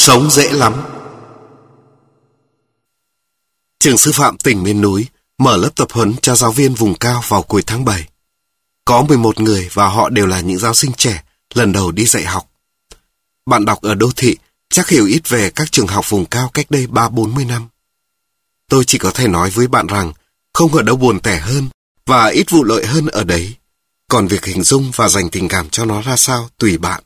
Sống dễ lắm. Trường sư phạm tỉnh miền núi mở lớp tập huấn cho giáo viên vùng cao vào cuối tháng 7. Có 11 người và họ đều là những giáo sinh trẻ lần đầu đi dạy học. Bạn đọc ở đô thị chắc hiểu ít về các trường học vùng cao cách đây 30-40 năm. Tôi chỉ có thể nói với bạn rằng không ở đâu buồn tẻ hơn và ít vụ lợi hơn ở đấy. Còn việc hình dung và dành tình cảm cho nó ra sao tùy bạn.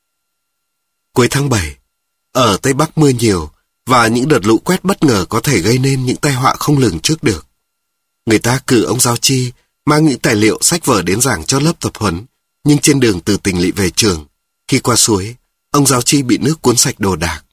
Cuối tháng 7, ở Tây Bắc mưa nhiều và những đợt lũ quét bất ngờ có thể gây nên những tai họa không lường trước được. Người ta cử ông giáo chi mang những tài liệu sách vở đến giảng cho lớp tập huấn, nhưng trên đường từ Tỉnh Lỵ về trường, khi qua suối, ông giáo chi bị nước cuốn sạch đồ đạc.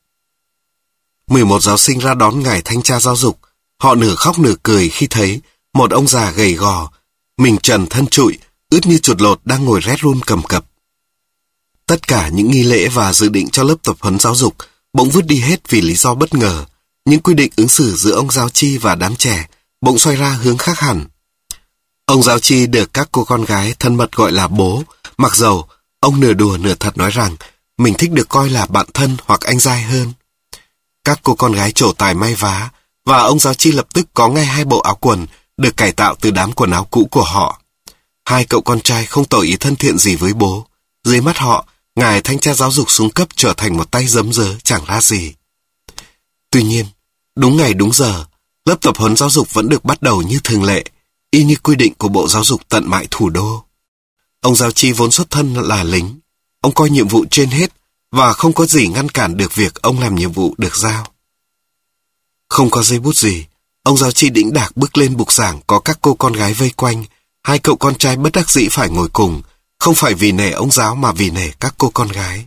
11 giáo sinh ra đón ngài thanh tra giáo dục, họ nửa khóc nửa cười khi thấy một ông già gầy gò, mình trần thân trụi, ướt như chuột lột đang ngồi rét run cầm cập. Tất cả những nghi lễ và dự định cho lớp tập huấn giáo dục bỗng vứt đi hết vì lý do bất ngờ. Những quy định ứng xử giữa ông giáo chi và đám trẻ bỗng xoay ra hướng khác hẳn. Ông giáo chi được các cô con gái thân mật gọi là bố, mặc dầu ông nửa đùa nửa thật nói rằng mình thích được coi là bạn thân hoặc anh giai hơn. Các cô con gái trổ tài may vá và ông giáo chi lập tức có ngay 2 bộ áo quần được cải tạo từ đám quần áo cũ của họ. 2 cậu con trai không tỏ ý thân thiện gì với bố. Dưới mắt họ, ngài thanh tra giáo dục xuống cấp trở thành một tay giấm dớ chẳng ra gì. Tuy nhiên, đúng ngày đúng giờ, lớp tập huấn giáo dục vẫn được bắt đầu như thường lệ, y như quy định của Bộ Giáo dục tận mại thủ đô. Ông giáo chi vốn xuất thân là lính, ông coi nhiệm vụ trên hết và không có gì ngăn cản được việc ông làm nhiệm vụ được giao. Không có giấy bút gì, ông giáo chi đĩnh đạc bước lên bục giảng có các cô con gái vây quanh, 2 cậu con trai bất đắc dĩ phải ngồi cùng, không phải vì nể ông giáo mà vì nể các cô con gái.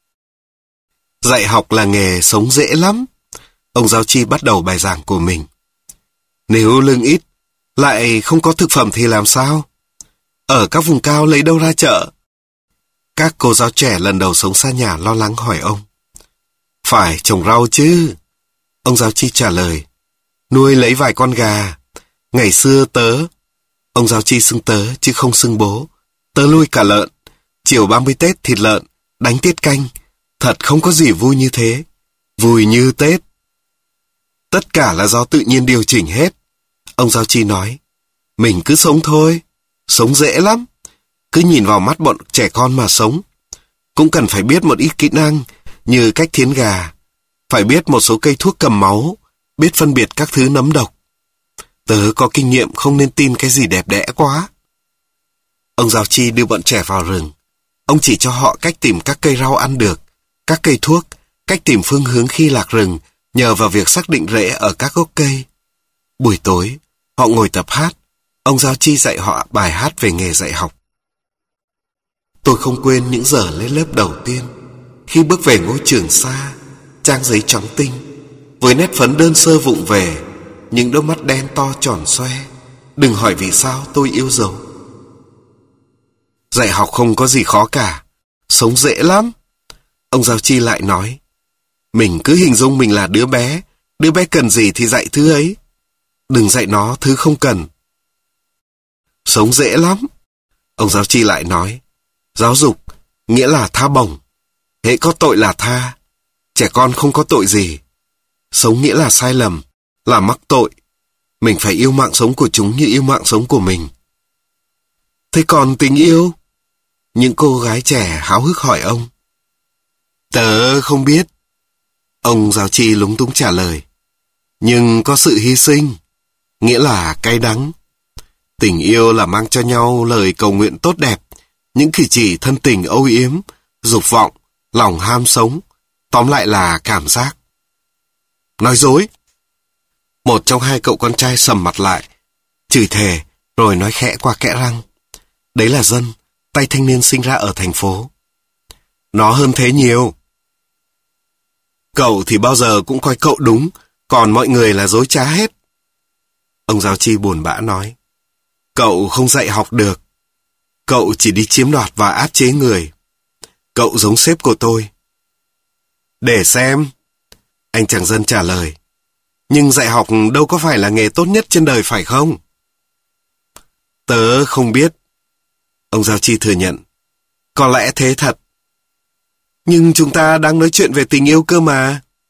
Dạy học là nghề sống dễ lắm. Ông giáo chi bắt đầu bài giảng của mình. Nếu lương ít, lại không có thực phẩm thì làm sao? Ở các vùng cao lấy đâu ra chợ? Các cô giáo trẻ lần đầu sống xa nhà lo lắng hỏi ông. Phải trồng rau chứ. Ông giáo chi trả lời. Nuôi lấy vài con gà. Ngày xưa tớ. Ông giáo chi xưng tớ chứ không xưng bố. Tớ nuôi cả lợn. Chiều 30 Tết thịt lợn, đánh tiết canh. Thật không có gì vui như thế. Vui như Tết. Tất cả là do tự nhiên điều chỉnh hết. Ông giáo chi nói. Mình cứ sống thôi. Sống dễ lắm. Cứ nhìn vào mắt bọn trẻ con mà sống. Cũng cần phải biết một ít kỹ năng như cách thiến gà. Phải biết một số cây thuốc cầm máu. Biết phân biệt các thứ nấm độc. Tớ có kinh nghiệm không nên tin cái gì đẹp đẽ quá. Ông giáo chi đưa bọn trẻ vào rừng. Ông chỉ cho họ cách tìm các cây rau ăn được, các cây thuốc, cách tìm phương hướng khi lạc rừng nhờ vào việc xác định rễ ở các gốc cây. Buổi tối, họ ngồi tập hát. Ông giáo chi dạy họ bài hát về nghề dạy học. Tôi không quên những giờ lên lớp đầu tiên, khi bước về ngôi trường xa, trang giấy trắng tinh, với nét phấn đơn sơ vụng về, những đôi mắt đen to tròn xoe. Đừng hỏi vì sao tôi yêu dấu. Dạy học không có gì khó cả, sống dễ lắm. Ông giáo chi lại nói. Mình cứ hình dung mình là đứa bé cần gì thì dạy thứ ấy. Đừng dạy nó thứ không cần. Sống dễ lắm. Ông giáo chi lại nói. Giáo dục nghĩa là tha bổng. Hễ có tội là tha. Trẻ con không có tội gì. Sống nghĩa là sai lầm, là mắc tội. Mình phải yêu mạng sống của chúng như yêu mạng sống của mình. Thế còn tình yêu? Những cô gái trẻ háo hức hỏi ông. Tớ không biết. Ông giáo chi lúng túng trả lời. Nhưng có sự hy sinh, nghĩa là cay đắng. Tình yêu là mang cho nhau lời cầu nguyện tốt đẹp, những cử chỉ thân tình âu yếm, dục vọng, lòng ham sống, tóm lại là cảm giác. Nói dối. Một trong 2 cậu con trai sầm mặt lại, chửi thề, rồi nói khẽ qua kẽ răng. Đấy là Dân, tay thanh niên sinh ra ở thành phố. Nó hơn thế nhiều. Cậu thì bao giờ cũng coi cậu đúng, còn mọi người là dối trá hết. Ông giáo chi buồn bã nói. Cậu không dạy học được. Cậu chỉ đi chiếm đoạt và áp chế người. Cậu giống sếp của tôi. Để xem. Anh chàng Dân trả lời. Nhưng dạy học đâu có phải là nghề tốt nhất trên đời phải không? Tớ không biết. Ông giáo chi thừa nhận. Có lẽ thế thật. Nhưng chúng ta đang nói chuyện về tình yêu cơ mà.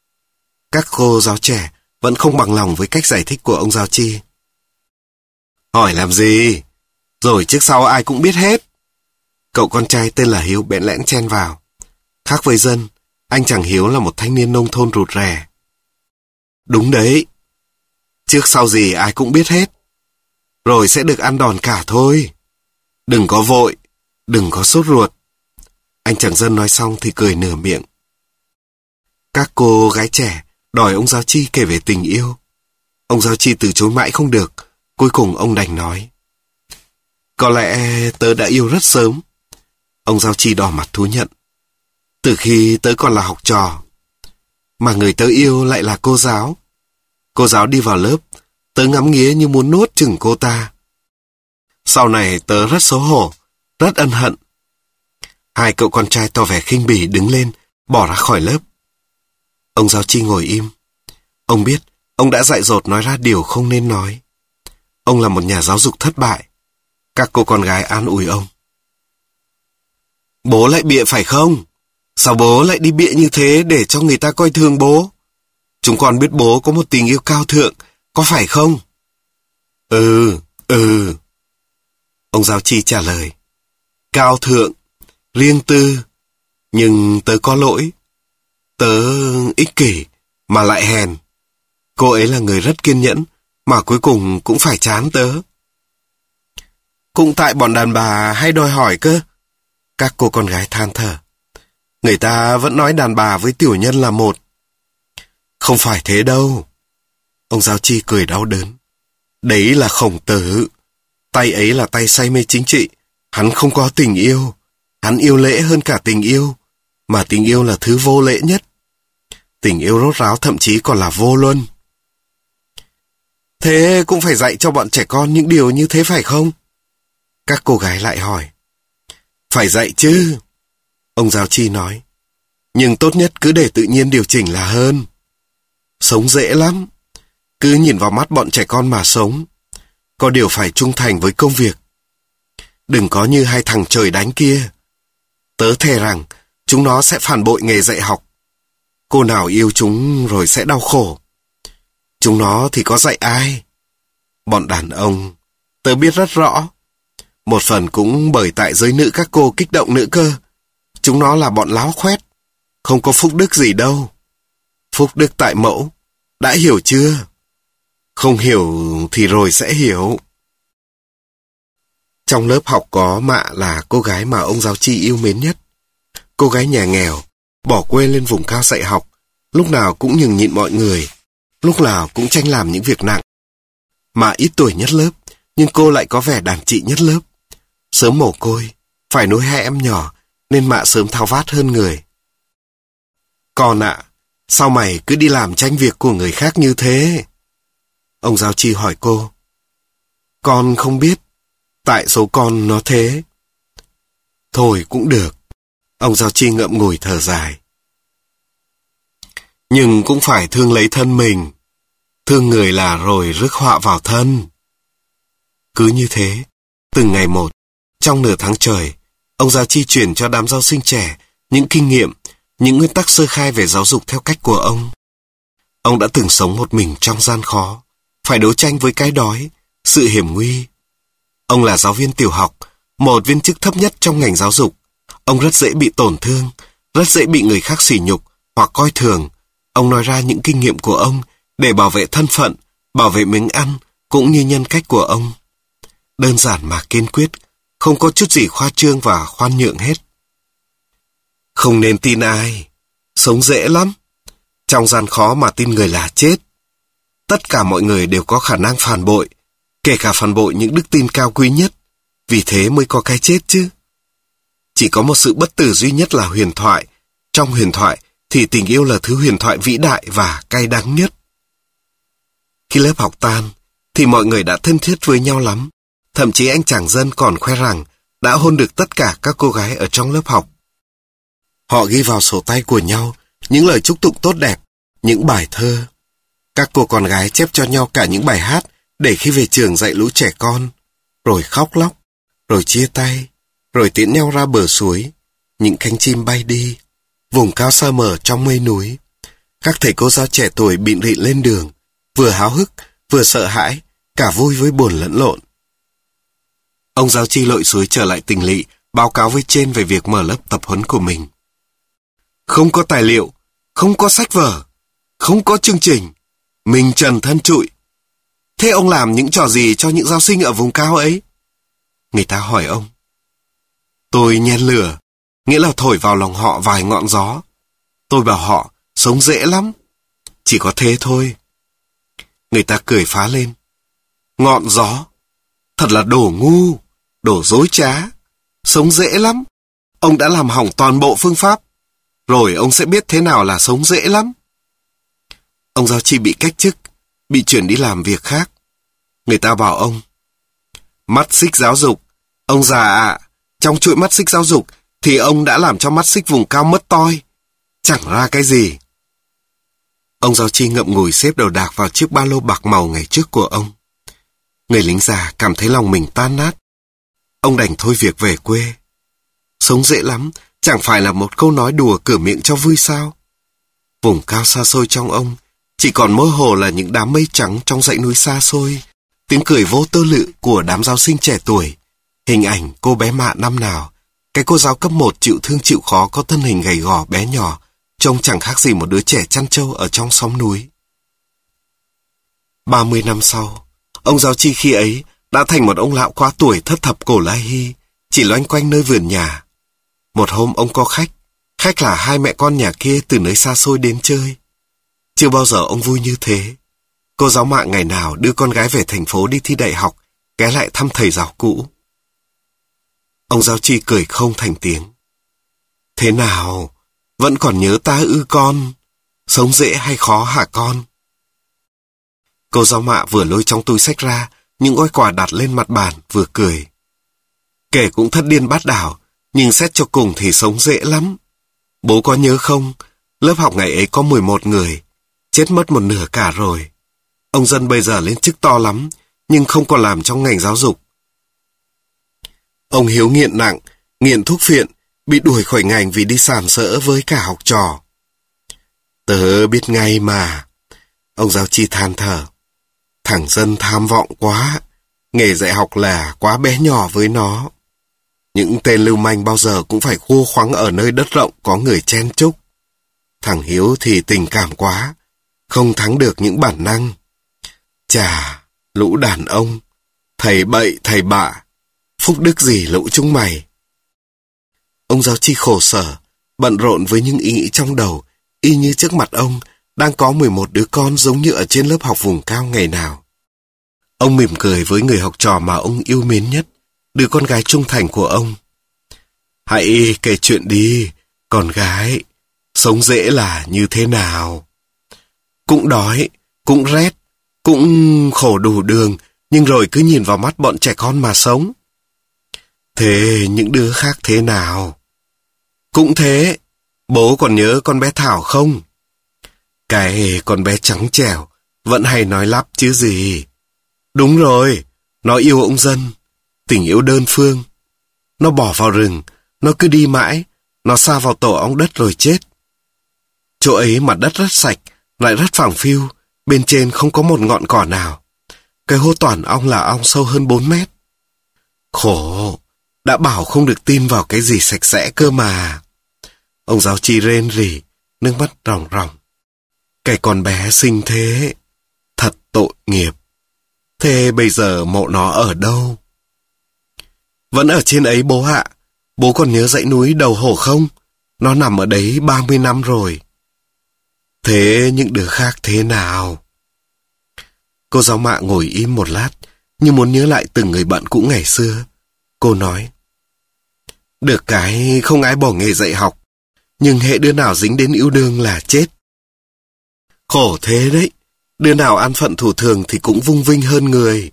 Các cô giáo trẻ vẫn không bằng lòng với cách giải thích của ông giáo chi. Hỏi làm gì? Rồi trước sau ai cũng biết hết. Cậu con trai tên là Hiếu bẽn lẽn chen vào. Khác với Dân, anh chàng Hiếu là một thanh niên nông thôn rụt rè. Đúng đấy. Trước sau gì ai cũng biết hết. Rồi sẽ được ăn đòn cả thôi. Đừng có vội, đừng có sốt ruột. Anh chàng Dân nói xong thì cười nửa miệng. Các cô gái trẻ đòi ông giáo chi kể về tình yêu. Ông giáo chi từ chối mãi không được. Cuối cùng ông đành nói. Có lẽ tớ đã yêu rất sớm. Ông giáo chi đỏ mặt thú nhận. Từ khi tớ còn là học trò. Mà người tớ yêu lại là cô giáo. Cô giáo đi vào lớp, tớ ngắm nghía như muốn nuốt chửng cô ta. Sau này tớ rất xấu hổ, rất ân hận. Hai cậu con trai tỏ vẻ khinh bỉ đứng lên, bỏ ra khỏi lớp. Ông giáo chi ngồi im. Ông biết, ông đã dại dột nói ra điều không nên nói. Ông là một nhà giáo dục thất bại. Các cô con gái an ủi ông. Bố lại bịa phải không? Sao bố lại đi bịa như thế để cho người ta coi thường bố? Chúng con biết bố có một tình yêu cao thượng, có phải không? Ừ. Ông giáo chi trả lời. Cao thượng, riêng tư, nhưng tớ có lỗi. Tớ ích kỷ, mà lại hèn. Cô ấy là người rất kiên nhẫn, mà cuối cùng cũng phải chán tớ. Cũng tại bọn đàn bà hay đòi hỏi cơ. Các cô con gái than thở. Người ta vẫn nói đàn bà với tiểu nhân là một. Không phải thế đâu. Ông giáo chi cười đau đớn. Đấy là Khổng Tử. Tay ấy là tay say mê chính trị. Hắn không có tình yêu. Hắn yêu lễ hơn cả tình yêu. Mà tình yêu là thứ vô lễ nhất. Tình yêu rốt ráo thậm chí còn là vô luân. Thế cũng phải dạy cho bọn trẻ con những điều như thế phải không? Các cô gái lại hỏi. Phải dạy chứ. Ông giáo chi nói. Nhưng tốt nhất cứ để tự nhiên điều chỉnh là hơn. Sống dễ lắm. Cứ nhìn vào mắt bọn trẻ con mà sống. Có điều phải trung thành với công việc. Đừng có như hai thằng trời đánh kia. Tớ thề rằng chúng nó sẽ phản bội nghề dạy học. Cô nào yêu chúng rồi sẽ đau khổ. Chúng nó thì có dạy ai? Bọn đàn ông, tớ biết rất rõ. Một phần cũng bởi tại giới nữ các cô kích động nữa cơ. Chúng nó là bọn láo khoét. Không có phúc đức gì đâu. Phúc đức tại mẫu. Đã hiểu chưa? Không hiểu thì rồi sẽ hiểu. Trong lớp học có Mạ là cô gái mà ông giáo chi yêu mến nhất. Cô gái nhà nghèo, bỏ quê lên vùng cao dạy học. Lúc nào cũng nhường nhịn mọi người. Lúc nào cũng tranh làm những việc nặng. Mạ ít tuổi nhất lớp, nhưng cô lại có vẻ đàn chị nhất lớp. Sớm mồ côi, phải nuôi hai em nhỏ, nên Mạ sớm tháo vát hơn người. Con ạ, sao mày cứ đi làm tranh việc của người khác như thế? Ông giáo chi hỏi cô. Con không biết, tại số con nó thế. Thôi cũng được. Ông giáo chi ngậm ngùi thở dài. Nhưng cũng phải thương lấy thân mình. Thương người là rồi rước họa vào thân. Cứ như thế, từng ngày một, trong nửa tháng trời, ông giáo chi truyền cho đám giáo sinh trẻ những kinh nghiệm, những nguyên tắc sơ khai về giáo dục theo cách của ông. Ông đã từng sống một mình trong gian khó, phải đấu tranh với cái đói, sự hiểm nguy. Ông là giáo viên tiểu học, một viên chức thấp nhất trong ngành giáo dục. Ông rất dễ bị tổn thương, rất dễ bị người khác sỉ nhục hoặc coi thường. Ông nói ra những kinh nghiệm của ông để bảo vệ thân phận, bảo vệ miếng ăn, cũng như nhân cách của ông. Đơn giản mà kiên quyết, không có chút gì khoa trương và khoan nhượng hết. Không nên tin ai, sống dễ lắm. Trong gian khó mà tin người là chết. Tất cả mọi người đều có khả năng phản bội, kể cả phản bội những đức tin cao quý nhất. Vì thế mới có cái chết chứ. Chỉ có một sự bất tử duy nhất là huyền thoại. Trong huyền thoại thì tình yêu là thứ huyền thoại vĩ đại và cay đắng nhất. Khi lớp học tan, thì mọi người đã thân thiết với nhau lắm. Thậm chí anh chàng Dân còn khoe rằng đã hôn được tất cả các cô gái ở trong lớp học. Họ ghi vào sổ tay của nhau những lời chúc tụng tốt đẹp, những bài thơ. Các cô con gái chép cho nhau cả những bài hát để khi về trường dạy lũ trẻ con, rồi khóc lóc, rồi chia tay, rồi tiễn nhau ra bờ suối. Những cánh chim bay đi, vùng cao sa mờ trong mây núi. Các thầy cô giáo trẻ tuổi bịn rịn lên đường, vừa háo hức, vừa sợ hãi, cả vui với buồn lẫn lộn. Ông giáo chi lội suối trở lại tỉnh lỵ, báo cáo với trên về việc mở lớp tập huấn của mình. Không có tài liệu, không có sách vở, không có chương trình, mình trần thân trụi. Thế ông làm những trò gì cho những giáo sinh ở vùng cao ấy? Người ta hỏi ông. Tôi nhen lửa, nghĩa là thổi vào lòng họ vài ngọn gió. Tôi bảo họ, sống dễ lắm. Chỉ có thế thôi. Người ta cười phá lên. Ngọn gió, thật là đồ ngu, đồ dối trá. Sống dễ lắm. Ông đã làm hỏng toàn bộ phương pháp. Rồi ông sẽ biết thế nào là sống dễ lắm. Ông giáo chi bị cách chức, bị chuyển đi làm việc khác. Người ta bảo ông. Mắt xích giáo dục. Ông già ạ, trong chuỗi mắt xích giáo dục thì ông đã làm cho mắt xích vùng cao mất toi. Chẳng ra cái gì. Ông giáo chi ngậm ngùi xếp đồ đạc vào chiếc ba lô bạc màu ngày trước của ông. Người lính già cảm thấy lòng mình tan nát. Ông đành thôi việc về quê. Sống dễ lắm, chẳng phải là một câu nói đùa cửa miệng cho vui sao? Vùng cao xa xôi trong ông, chỉ còn mơ hồ là những đám mây trắng trong dãy núi xa xôi, tiếng cười vô tư lự của đám giáo sinh trẻ tuổi, hình ảnh cô bé Mạ năm nào, cái cô giáo cấp 1 chịu thương chịu khó có thân hình gầy gò bé nhỏ, trông chẳng khác gì một đứa trẻ chăn trâu ở trong xóm núi. 30 năm sau, ông giáo chi khi ấy đã thành một ông lão quá tuổi thất thập cổ lai hy, chỉ loanh quanh nơi vườn nhà. Một hôm ông có khách là hai mẹ con nhà kia từ nơi xa xôi đến chơi. Chưa bao giờ ông vui như thế. Cô giáo Mạ ngày nào đưa con gái về thành phố đi thi đại học, ghé lại thăm thầy giáo cũ. Ông giáo chi cười không thành tiếng. Thế nào, vẫn còn nhớ ta ư con? Sống dễ hay khó hả con? Cô giáo Mạ vừa lôi trong túi xách ra những gói quà đặt lên mặt bàn, vừa cười. Kể cũng thất điên bát đảo, nhưng xét cho cùng thì sống dễ lắm. Bố có nhớ không, lớp học ngày ấy có 11 người, chết mất một nửa cả rồi. Ông dân bây giờ lên chức to lắm, nhưng không còn làm trong ngành giáo dục. Ông Hiếu nghiện nặng, nghiện thuốc phiện, bị đuổi khỏi ngành vì đi sàm sỡ với cả học trò. Tớ biết ngay mà. Ông giáo chi than thở. Thằng dân tham vọng quá, nghề dạy học là quá bé nhỏ với nó. Những tên lưu manh bao giờ cũng phải khô khoắng ở nơi đất rộng có người chen chúc. Thằng Hiếu thì tình cảm quá, không thắng được những bản năng. Chà, lũ đàn ông, thầy bậy thầy bạ, phúc đức gì lũ chúng mày. Ông giáo chi khổ sở, bận rộn với những ý nghĩ trong đầu, y như trước mặt ông đang có 11 đứa con giống như ở trên lớp học vùng cao ngày nào. Ông mỉm cười với người học trò mà ông yêu mến nhất, đứa con gái trung thành của ông. Hãy kể chuyện đi, con gái, sống dễ là như thế nào? Cũng đói, cũng rét, cũng khổ đủ đường, nhưng rồi cứ nhìn vào mắt bọn trẻ con mà sống. Thế những đứa khác thế nào? Cũng thế, bố còn nhớ con bé Thảo không? Cái con bé trắng trẻo, vẫn hay nói lắp chứ gì. Đúng rồi, nó yêu ông dân, tình yêu đơn phương. Nó bỏ vào rừng, nó cứ đi mãi, nó sa vào tổ ong đất rồi chết. Chỗ ấy mặt đất rất sạch, lại rất phẳng phiu, bên trên không có một ngọn cỏ nào. Cái hố toàn ong là ong sâu hơn 4 mét. Khổ, đã bảo không được tin vào cái gì sạch sẽ cơ mà. Ông giáo chi rên rỉ, nước mắt ròng ròng. Cái con bé xinh thế, thật tội nghiệp. Thế bây giờ mộ nó ở đâu? Vẫn ở trên ấy bố ạ. Bố còn nhớ dãy núi Đầu Hổ không? Nó nằm ở đấy 30 năm rồi. Thế những đứa khác thế nào? Cô giáo Mạ ngồi im một lát, như muốn nhớ lại từng người bạn cũ ngày xưa. Cô nói, được cái không ai bỏ nghề dạy học, nhưng hễ đứa nào dính đến yêu đương là chết. Khổ thế đấy, đứa nào an phận thủ thường thì cũng vung vinh hơn người.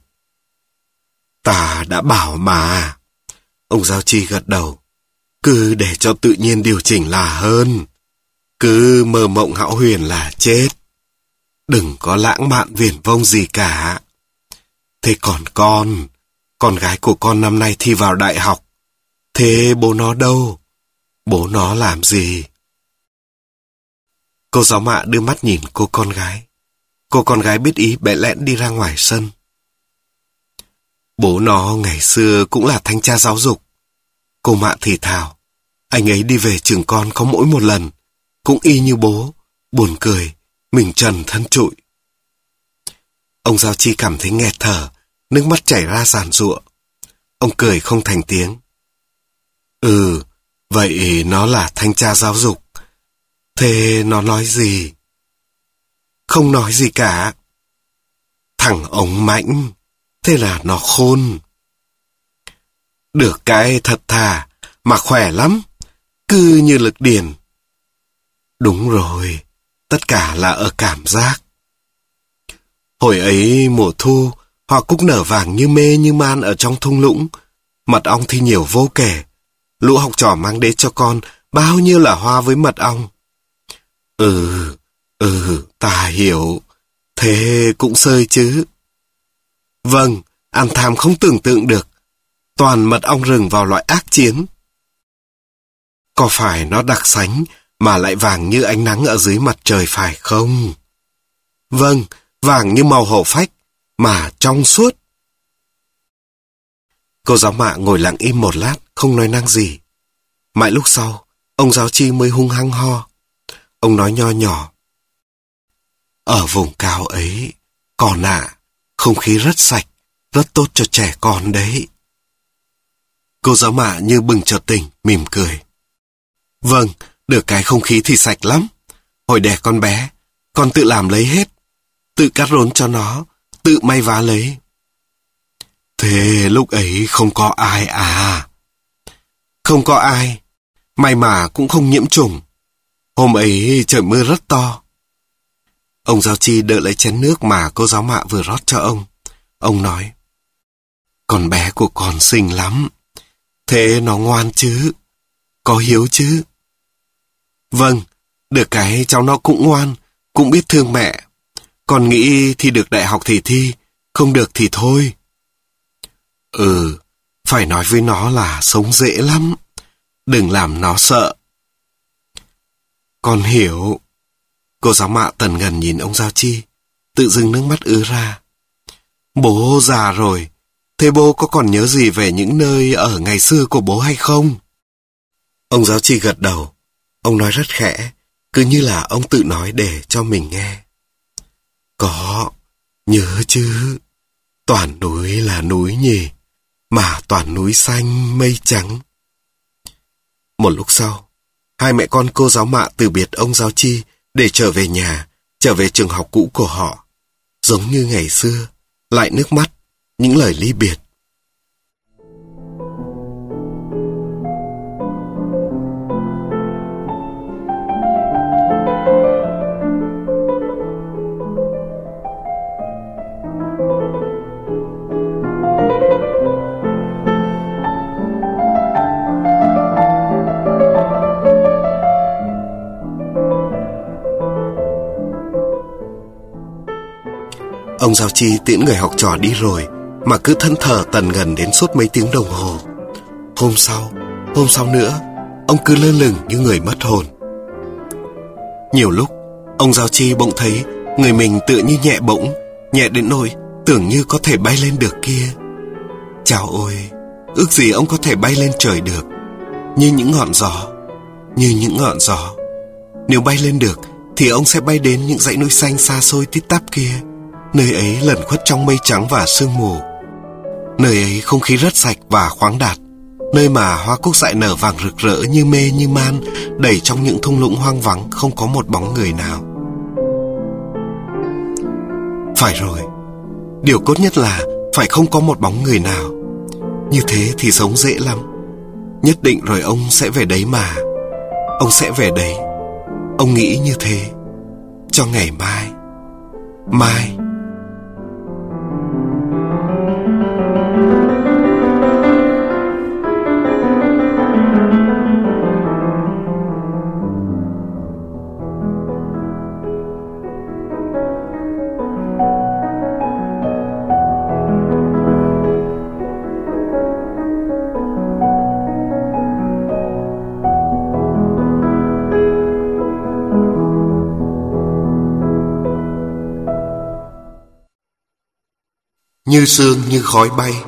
Ta đã bảo mà. Ông giáo chi gật đầu. Cứ để cho tự nhiên điều chỉnh là hơn. Cứ mơ mộng hão huyền là chết. Đừng có lãng mạn viển vông gì cả. Thế còn con gái của con năm nay thi vào đại học. Thế bố nó đâu? Bố nó làm gì? Cô giáo Mạ đưa mắt nhìn cô con gái. Cô con gái biết ý bẽ lẽn đi ra ngoài sân. Bố nó ngày xưa cũng là thanh tra giáo dục. Cô Mạ thì thào. Anh ấy đi về trường con có mỗi một lần. Cũng y như bố. Buồn cười. Mình trần thân trụi. Ông Giao Chi cảm thấy nghẹt thở. Nước mắt chảy ra giàn giụa. Ông cười không thành tiếng. Vậy nó là thanh tra giáo dục. Thế nó nói gì? Không nói gì cả. Thằng ông Mãnh. Thế là nó khôn. Được cái thật thà, mà khỏe lắm. Cứ như lực điền. Đúng rồi, tất cả là ở cảm giác. Hồi ấy mùa thu, hoa cúc nở vàng như mê như man ở trong thung lũng. Mật ong thì nhiều vô kể. Lũ học trò mang đến cho con bao nhiêu là hoa với mật ong. Ta hiểu. Thế cũng sơi chứ. Vâng, ăn tham không tưởng tượng được. Toàn mật ong rừng vào loại ác chiến. Có phải nó đặc sánh mà lại vàng như ánh nắng ở dưới mặt trời phải không? Vâng, vàng như màu hổ phách, mà trong suốt. Cô giáo Mạ ngồi lặng im một lát, không nói năng gì. Mãi lúc sau, ông giáo Chi mới hung hăng ho. Ông nói nho nhỏ. Ở vùng cao ấy, còn không khí rất sạch, rất tốt cho trẻ con đấy. Cô giáo Mạ như bừng chợt tỉnh, mỉm cười. Vâng, được cái không khí thì sạch lắm. Hồi đẻ con bé, con tự làm lấy hết. Tự cắt rốn cho nó, tự may vá lấy. Thế lúc ấy không có ai à? Không có ai. May mà cũng không nhiễm trùng. Hôm ấy trời mưa rất to. Ông Giao Chi đỡ lấy chén nước mà cô giáo Mạ vừa rót cho ông. Ông nói. Con bé của con xinh lắm. Thế nó ngoan chứ? Có hiếu chứ? Vâng, được cái cháu nó cũng ngoan, cũng biết thương mẹ. Con nghĩ thi được đại học thì thi, không được thì thôi. Phải nói với nó là sống dễ lắm. Đừng làm nó sợ. Con hiểu. Cô giáo Mạ tần ngần nhìn ông Giao Chi, tự dưng nước mắt ứa ra. Bố già rồi, thế bố có còn nhớ gì về những nơi ở ngày xưa của bố hay không? Ông Giao Chi gật đầu. Ông nói rất khẽ, cứ như là ông tự nói để cho mình nghe. Có, nhớ chứ. Toàn núi là núi nhỉ, mà toàn núi xanh mây trắng. Một lúc sau, hai mẹ con cô giáo Mạ từ biệt ông Giao Chi để trở về nhà, trở về trường học cũ của họ. Giống như ngày xưa, lại nước mắt, những lời ly biệt. Ông Giao Chi tiễn người học trò đi rồi mà cứ thẫn thờ tần ngần đến suốt mấy tiếng đồng hồ. Hôm sau nữa, ông cứ lơ lửng như người mất hồn. Nhiều lúc, ông Giao Chi bỗng thấy người mình tựa như nhẹ bỗng, nhẹ đến nỗi tưởng như có thể bay lên được kia. Chao ôi, ước gì ông có thể bay lên trời được, như những ngọn gió. Nếu bay lên được, thì ông sẽ bay đến những dãy núi xanh xa xôi tít tắp kia. Nơi ấy lẩn khuất trong mây trắng và sương mù. Nơi ấy không khí rất sạch và khoáng đạt. Nơi mà hoa cúc dại nở vàng rực rỡ như mê như man, đầy trong những thung lũng hoang vắng không có một bóng người nào. Phải rồi, điều cốt nhất là phải không có một bóng người nào. Như thế thì sống dễ lắm. Nhất định rồi ông sẽ về đấy mà. Ông sẽ về đấy. Ông nghĩ như thế. Cho ngày mai. như sương như khói bay.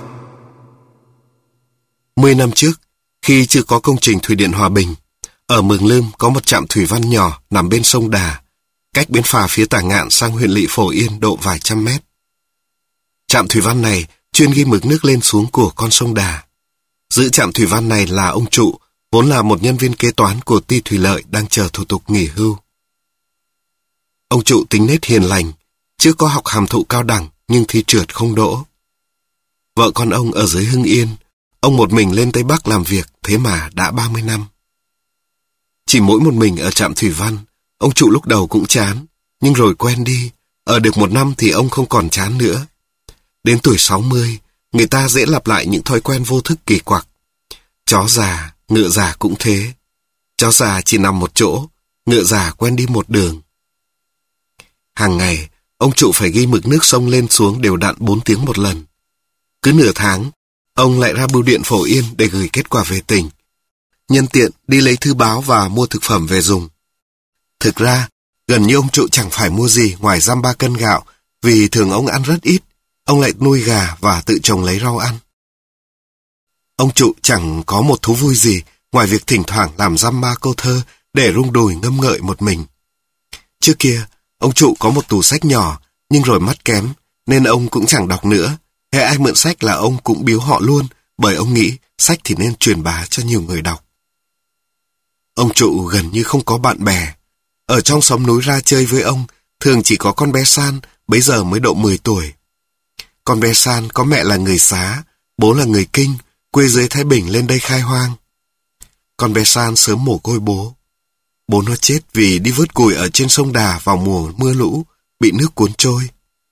10 năm trước, khi chưa có công trình thủy điện Hòa Bình, ở Mường Lưm có một trạm thủy văn nhỏ nằm bên sông Đà, cách bến phà phía Tả Ngạn sang huyện Lỵ Phổ Yên độ vài trăm mét. Trạm thủy văn này chuyên ghi mực nước lên xuống của con sông Đà. Giữ trạm thủy văn này là ông Trụ, vốn là một nhân viên kế toán của ty thủy lợi đang chờ thủ tục nghỉ hưu. Ông Trụ tính nết hiền lành, chưa có học hàm thụ cao đẳng nhưng thi trượt không đỗ. Vợ con ông ở dưới Hưng Yên, ông một mình lên Tây Bắc làm việc, thế mà đã 30 năm. Chỉ mỗi một mình ở trạm thủy văn, ông Trụ lúc đầu cũng chán, nhưng rồi quen đi, ở được 1 năm thì ông không còn chán nữa. Đến tuổi 60, người ta dễ lặp lại những thói quen vô thức kỳ quặc. Chó già, ngựa già cũng thế. Chó già chỉ nằm một chỗ, ngựa già quen đi một đường. Hàng ngày, ông Trụ phải ghi mực nước sông lên xuống đều đặn 4 tiếng một lần. Cứ nửa tháng, ông lại ra bưu điện Phổ Yên để gửi kết quả về tỉnh. Nhân tiện đi lấy thư báo và mua thực phẩm về dùng. Thực ra, gần như ông Trụ chẳng phải mua gì ngoài dăm 3 cân gạo, vì thường ông ăn rất ít, ông lại nuôi gà và tự trồng lấy rau ăn. Ông Trụ chẳng có một thú vui gì ngoài việc thỉnh thoảng làm dăm ba câu thơ để rung đùi ngâm ngợi một mình. Trước kia, ông Trụ có một tủ sách nhỏ, nhưng rồi mắt kém, nên ông cũng chẳng đọc nữa. Hễ ai mượn sách là ông cũng biếu họ luôn, bởi ông nghĩ sách thì nên truyền bá cho nhiều người đọc. Ông Trụ gần như không có bạn bè. Ở trong xóm núi ra chơi với ông, thường chỉ có con bé San, bấy giờ mới độ 10 tuổi. Con bé San có mẹ là người Xá, bố là người Kinh, quê dưới Thái Bình lên đây khai hoang. Con bé San sớm mồ côi bố. Bố nó chết vì đi vớt củi ở trên sông Đà vào mùa mưa lũ, bị nước cuốn trôi.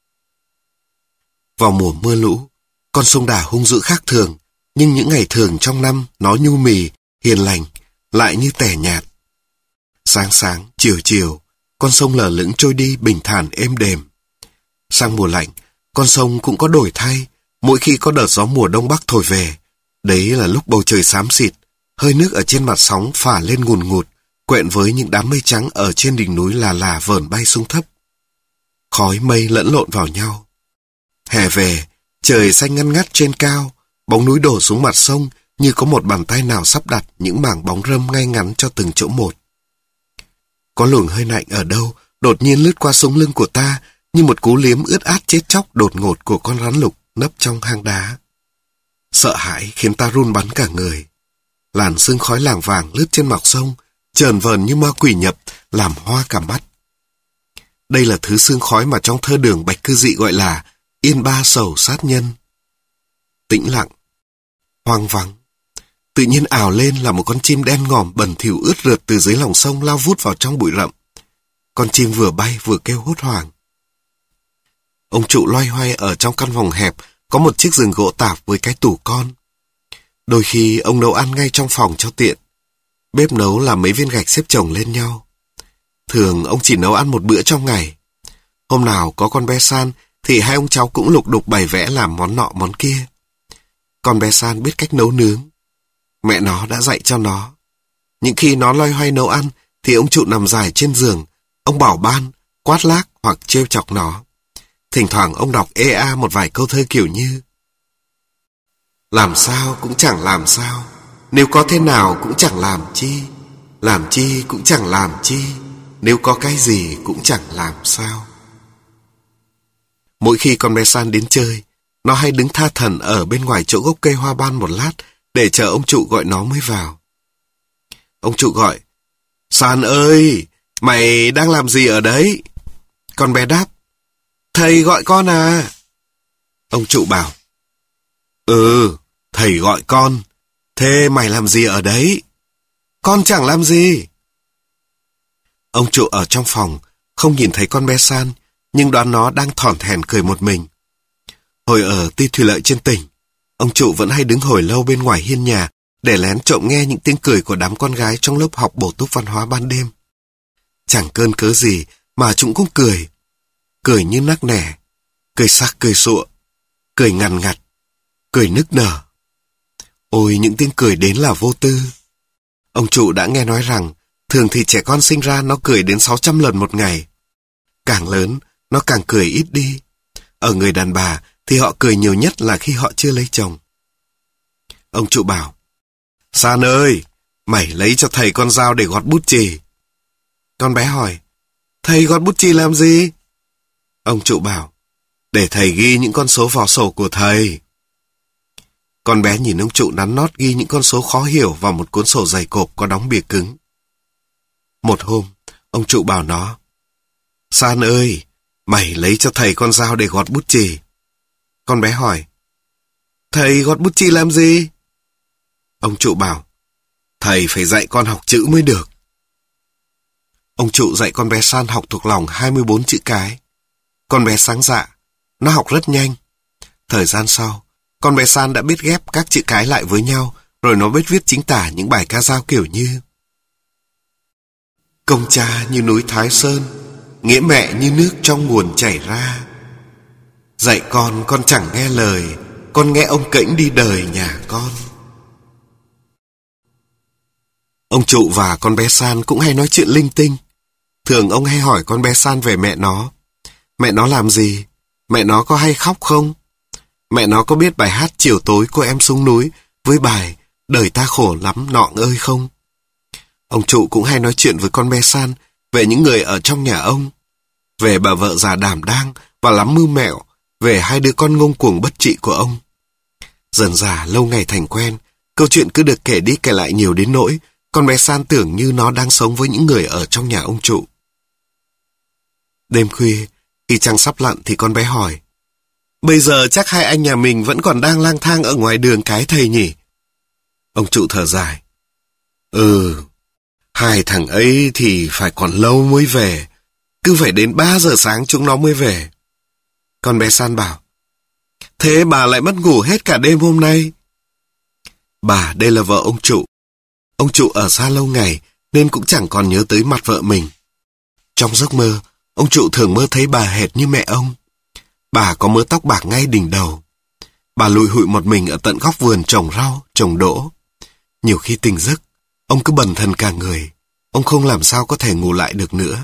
Vào mùa mưa lũ, con sông Đà hung dữ khác thường, nhưng những ngày thường trong năm nó nhu mì, hiền lành, lại như tẻ nhạt. Sáng sáng, chiều chiều, con sông lờ lững trôi đi bình thản êm đềm. Sang mùa lạnh, con sông cũng có đổi thay, mỗi khi có đợt gió mùa đông bắc thổi về. Đấy là lúc bầu trời xám xịt, hơi nước ở trên mặt sóng phả lên ngùn ngụt, quện với những đám mây trắng ở trên đỉnh núi là vờn bay xuống thấp. Khói mây lẫn lộn vào nhau. Hè về, trời xanh ngăn ngắt trên cao, bóng núi đổ xuống mặt sông như có một bàn tay nào sắp đặt những mảng bóng râm ngay ngắn cho từng chỗ một. Có luồng hơi lạnh ở đâu đột nhiên lướt qua sống lưng của ta như một cú liếm ướt át chết chóc đột ngột của con rắn lục nấp trong hang đá. Sợ hãi khiến ta run bắn cả người. Làn sương khói lảng vàng lướt trên mặt sông, chờn vờn như ma quỷ nhập, làm hoa cả mắt. Đây là thứ sương khói mà trong thơ đường Bạch Cư Dị gọi là yên ba sầu sát nhân. Tĩnh lặng, hoang vắng. Tự nhiên ào lên là một con chim đen ngòm bẩn thỉu ướt rượt từ dưới lòng sông lao vút vào trong bụi rậm. Con chim vừa bay vừa kêu hốt hoảng. Ông Trụ loay hoay ở trong căn phòng hẹp, có một chiếc giường gỗ tạp với cái tủ con. Đôi khi ông nấu ăn ngay trong phòng cho tiện. Bếp nấu là mấy viên gạch xếp chồng lên nhau. Thường ông chỉ nấu ăn một bữa trong ngày. Hôm nào có con bé San thì hai ông cháu cũng lục đục bày vẽ làm món nọ món kia. Con bé San biết cách nấu nướng. Mẹ nó đã dạy cho nó. Những khi nó loay hoay nấu ăn thì ông Trụ nằm dài trên giường. Ông bảo ban, quát lác hoặc trêu chọc nó. Thỉnh thoảng ông đọc ê a một vài câu thơ kiểu như: làm sao cũng chẳng làm sao, nếu có thế nào cũng chẳng làm chi cũng chẳng làm chi, nếu có cái gì cũng chẳng làm sao. Mỗi khi con bé San đến chơi, nó hay đứng tha thẩn ở bên ngoài chỗ gốc cây hoa ban một lát để chờ ông Trụ gọi nó mới vào. Ông Trụ gọi: San ơi, mày đang làm gì ở đấy? Con bé đáp: thầy gọi con à. Ông Trụ bảo: thầy gọi con. Thế mày làm gì ở đấy? Con chẳng làm gì. Ông Trụ ở trong phòng, không nhìn thấy con bé San, nhưng đoán nó đang thỏn thèn cười một mình. Hồi ở ty thủy lợi trên tỉnh, ông Trụ vẫn hay đứng hồi lâu bên ngoài hiên nhà để lén trộm nghe những tiếng cười của đám con gái trong lớp học bổ túc văn hóa ban đêm. Chẳng cơn cớ gì mà chúng cũng cười. Cười như nắc nẻ, cười sắc cười sụa, cười ngằn ngặt, cười nức nở. Ôi, những tiếng cười đến là vô tư. Ông Trụ đã nghe nói rằng thường thì trẻ con sinh ra nó cười đến 600 lần một ngày. Càng lớn, nó càng cười ít đi. Ở người đàn bà thì họ cười nhiều nhất là khi họ chưa lấy chồng. Ông trụ bảo, San ơi, mày lấy cho thầy con dao để gọt bút chì. Con bé hỏi, thầy gọt bút chì làm gì? Ông trụ bảo, để thầy ghi những con số vào sổ của thầy. Con bé nhìn ông trụ nắn nót ghi những con số khó hiểu vào một cuốn sổ dày cộp có đóng bìa cứng. Một hôm, ông trụ bảo nó, San ơi, mày lấy cho thầy con dao để gọt bút chì. Con bé hỏi, thầy gọt bút chì làm gì? Ông trụ bảo, thầy phải dạy con học chữ mới được. Ông trụ dạy con bé San học thuộc lòng 24 chữ cái. Con bé sáng dạ, nó học rất nhanh. Thời gian sau, con bé San đã biết ghép các chữ cái lại với nhau, rồi nó biết viết chính tả những bài ca dao kiểu như công cha như núi Thái Sơn, nghĩa mẹ như nước trong nguồn chảy ra. Dạy con chẳng nghe lời, con nghe ông kễnh đi đời nhà con. Ông trụ và con bé San cũng hay nói chuyện linh tinh. Thường ông hay hỏi con bé San về mẹ nó. Mẹ nó làm gì? Mẹ nó có hay khóc không? Mẹ nó có biết bài hát chiều tối cô em xuống núi với bài đời ta khổ lắm nọng ơi không? Ông trụ cũng hay nói chuyện với con bé San về những người ở trong nhà ông, về bà vợ già đảm đang và lắm mưu mẹo, về hai đứa con ngông cuồng bất trị của ông. Dần dà lâu ngày thành quen, câu chuyện cứ được kể đi kể lại nhiều đến nỗi con bé San tưởng như nó đang sống với những người ở trong nhà ông trụ. Đêm khuya, khi trăng sắp lặn thì con bé hỏi, bây giờ chắc hai anh nhà mình vẫn còn đang lang thang ở ngoài đường cái thầy nhỉ? Ông trụ thở dài, hai thằng ấy thì phải còn lâu mới về, cứ phải đến 3 giờ sáng chúng nó mới về. Con bé San bảo, thế bà lại mất ngủ hết cả đêm hôm nay? Bà đây là vợ ông trụ. Ông trụ ở xa lâu ngày nên cũng chẳng còn nhớ tới mặt vợ mình. Trong giấc mơ, ông trụ thường mơ thấy bà hệt như mẹ ông. Bà có mớ tóc bạc ngay đỉnh đầu. Bà lủi hụi một mình ở tận góc vườn trồng rau, trồng đỗ. Nhiều khi tỉnh giấc, ông cứ bần thần cả người. Ông không làm sao có thể ngủ lại được nữa.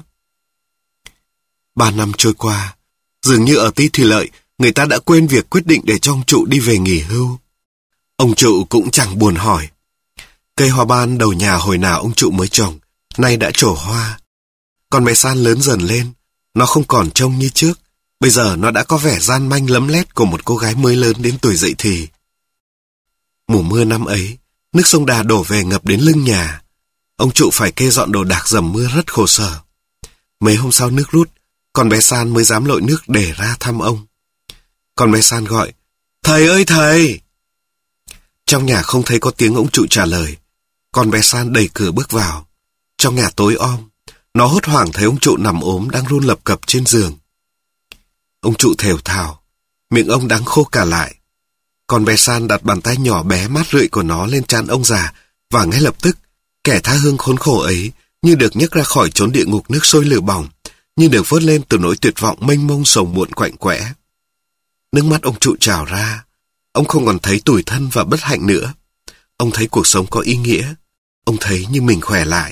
3 năm trôi qua, dường như ở Tí Thủy Lợi, người ta đã quên việc quyết định để cho ông trụ đi về nghỉ hưu. Ông trụ cũng chẳng buồn hỏi. Cây hoa ban đầu nhà hồi nào ông trụ mới trồng, nay đã trổ hoa. Con bé San lớn dần lên, nó không còn trông như trước. Bây giờ nó đã có vẻ gian manh lấm lét của một cô gái mới lớn đến tuổi dậy thì. Mùa mưa năm ấy, nước sông Đà đổ về ngập đến lưng nhà. Ông trụ phải kê dọn đồ đạc dầm mưa rất khổ sở. Mấy hôm sau nước rút, con bé San mới dám lội nước để ra thăm ông. Con bé San gọi, thầy ơi thầy! Trong nhà không thấy có tiếng ông trụ trả lời. Con bé San đẩy cửa bước vào. Trong nhà tối om, nó hốt hoảng thấy ông trụ nằm ốm đang run lập cập trên giường. Ông trụ thều thào, miệng ông đắng khô cả lại. Con bé San đặt bàn tay nhỏ bé mát rượi của nó lên trán ông già, và ngay lập tức, kẻ tha hương khốn khổ ấy như được nhấc ra khỏi chốn địa ngục nước sôi lửa bỏng, như được vớt lên từ nỗi tuyệt vọng mênh mông sầu muộn quạnh quẽ. Nước mắt ông trụ trào ra. Ông không còn thấy tủi thân và bất hạnh nữa. Ông thấy cuộc sống có ý nghĩa. Ông thấy như mình khỏe lại.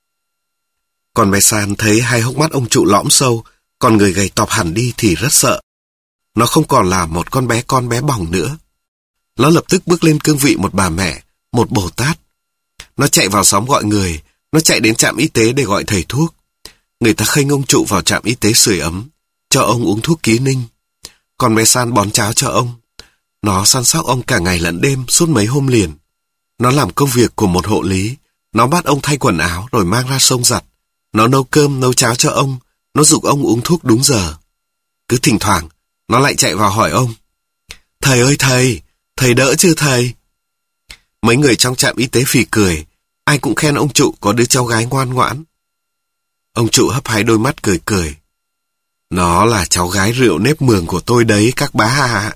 Còn bé San thấy hai hốc mắt ông trụ lõm sâu, còn người gầy tọp hẳn đi thì rất sợ. Nó không còn là một con bé bỏng nữa. Nó lập tức bước lên cương vị một bà mẹ, một Bồ Tát. Nó chạy vào xóm gọi người, nó chạy đến trạm y tế để gọi thầy thuốc. Người ta khênh ông trụ vào trạm y tế sưởi ấm, cho ông uống thuốc ký ninh. Còn bé San bón cháo cho ông. Nó săn sóc ông cả ngày lẫn đêm suốt mấy hôm liền. Nó làm công việc của một hộ lý. Nó bắt ông thay quần áo rồi mang ra sông giặt. Nó nấu cơm, nấu cháo cho ông. Nó giục ông uống thuốc đúng giờ. Cứ thỉnh thoảng, nó lại chạy vào hỏi ông, thầy ơi thầy đỡ chưa thầy? Mấy người trong trạm y tế phì cười, ai cũng khen ông trụ có đứa cháu gái ngoan ngoãn. Ông trụ hấp háy đôi mắt cười cười. Nó là cháu gái rượu nếp mường của tôi đấy các bá ạ.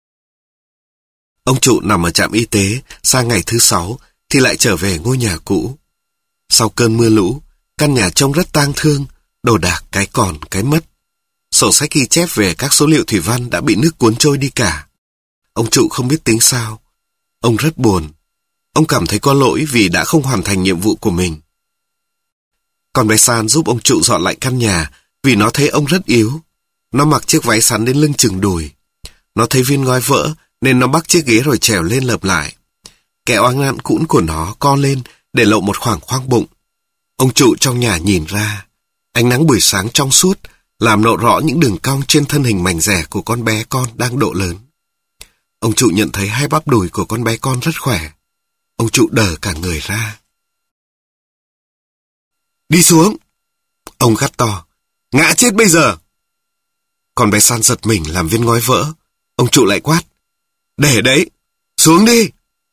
Ông trụ nằm ở trạm y tế, sang ngày thứ 6 thì lại trở về ngôi nhà cũ. Sau cơn mưa lũ, căn nhà trông rất tang thương, đồ đạc cái còn cái mất. Sổ sách ghi chép về các số liệu thủy văn đã bị nước cuốn trôi đi cả. Ông trụ không biết tính sao. Ông rất buồn. Ông cảm thấy có lỗi vì đã không hoàn thành nhiệm vụ của mình. Con bé San giúp ông trụ dọn lại căn nhà vì nó thấy ông rất yếu. Nó mặc chiếc váy sắn đến lưng chừng đùi. Nó thấy viên ngói vỡ nên nó bắt chiếc ghế rồi trèo lên lợp lại. Cái oáng nạn cũn của nó co lên để lộ một khoảng khoang bụng. Ông trụ trong nhà nhìn ra. Ánh nắng buổi sáng trong suốt làm lộ rõ những đường cong trên thân hình mảnh dẻ của con bé con đang độ lớn. Ông trụ nhận thấy hai bắp đùi của con bé con rất khỏe. Ông trụ đờ cả người ra. Đi xuống! Ông gắt to. Ngã chết bây giờ! Con bé San giật mình làm viên ngói vỡ. Ông trụ lại quát. Để đấy! Xuống đi!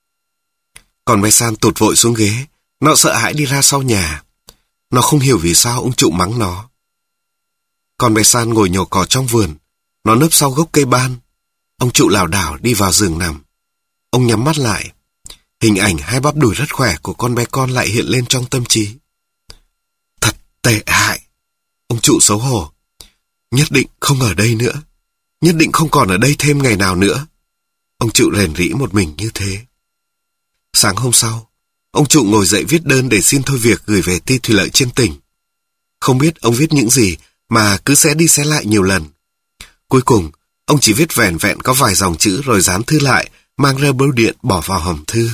Con bé San tụt vội xuống ghế. Nó sợ hãi đi ra sau nhà. Nó không hiểu vì sao ông trụ mắng nó. Con bé San ngồi nhổ cỏ trong vườn. Nó nấp sau gốc cây ban. Ông trụ lảo đảo đi vào giường nằm. Ông nhắm mắt lại. Hình ảnh hai bắp đùi rất khỏe của con bé con lại hiện lên trong tâm trí. Thật tệ hại. Ông trụ xấu hổ. Nhất định không ở đây nữa. Nhất định không còn ở đây thêm ngày nào nữa. Ông trụ rền rĩ một mình như thế. Sáng hôm sau, ông trụ ngồi dậy viết đơn để xin thôi việc gửi về ty thủy lợi trên tỉnh. Không biết ông viết những gì mà cứ xé đi xé lại nhiều lần. Cuối cùng, ông chỉ viết vẻn vẹn có vài dòng chữ rồi dán thư lại, mang ra bưu điện bỏ vào hòm thư.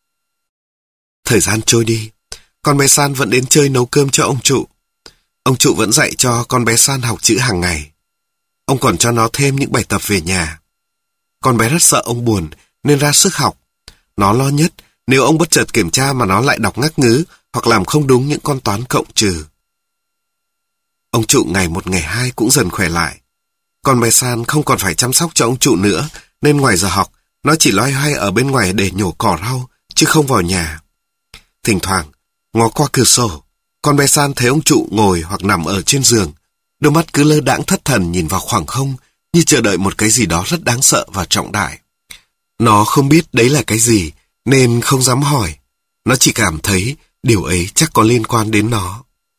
Thời gian trôi đi, con bé San vẫn đến chơi nấu cơm cho ông trụ. Ông trụ vẫn dạy cho con bé San học chữ hàng ngày. Ông còn cho nó thêm những bài tập về nhà. Con bé rất sợ ông buồn nên ra sức học. Nó lo nhất nếu ông bất chợt kiểm tra mà nó lại đọc ngắc ngứ hoặc làm không đúng những con toán cộng trừ. Ông trụ ngày một ngày hai cũng dần khỏe lại. Con bé San không còn phải chăm sóc cho ông trụ nữa nên ngoài giờ học nó chỉ loay hoay ở bên ngoài để nhổ cỏ rau chứ không vào nhà. Thỉnh thoảng ngó qua cửa sổ, con bé San thấy ông trụ ngồi hoặc nằm ở trên giường, đôi mắt cứ lơ đãng thất thần nhìn vào khoảng không như chờ đợi một cái gì đó rất đáng sợ và trọng đại. Nó không biết đấy là cái gì nên không dám hỏi. Nó chỉ cảm thấy điều ấy chắc có liên quan đến nó.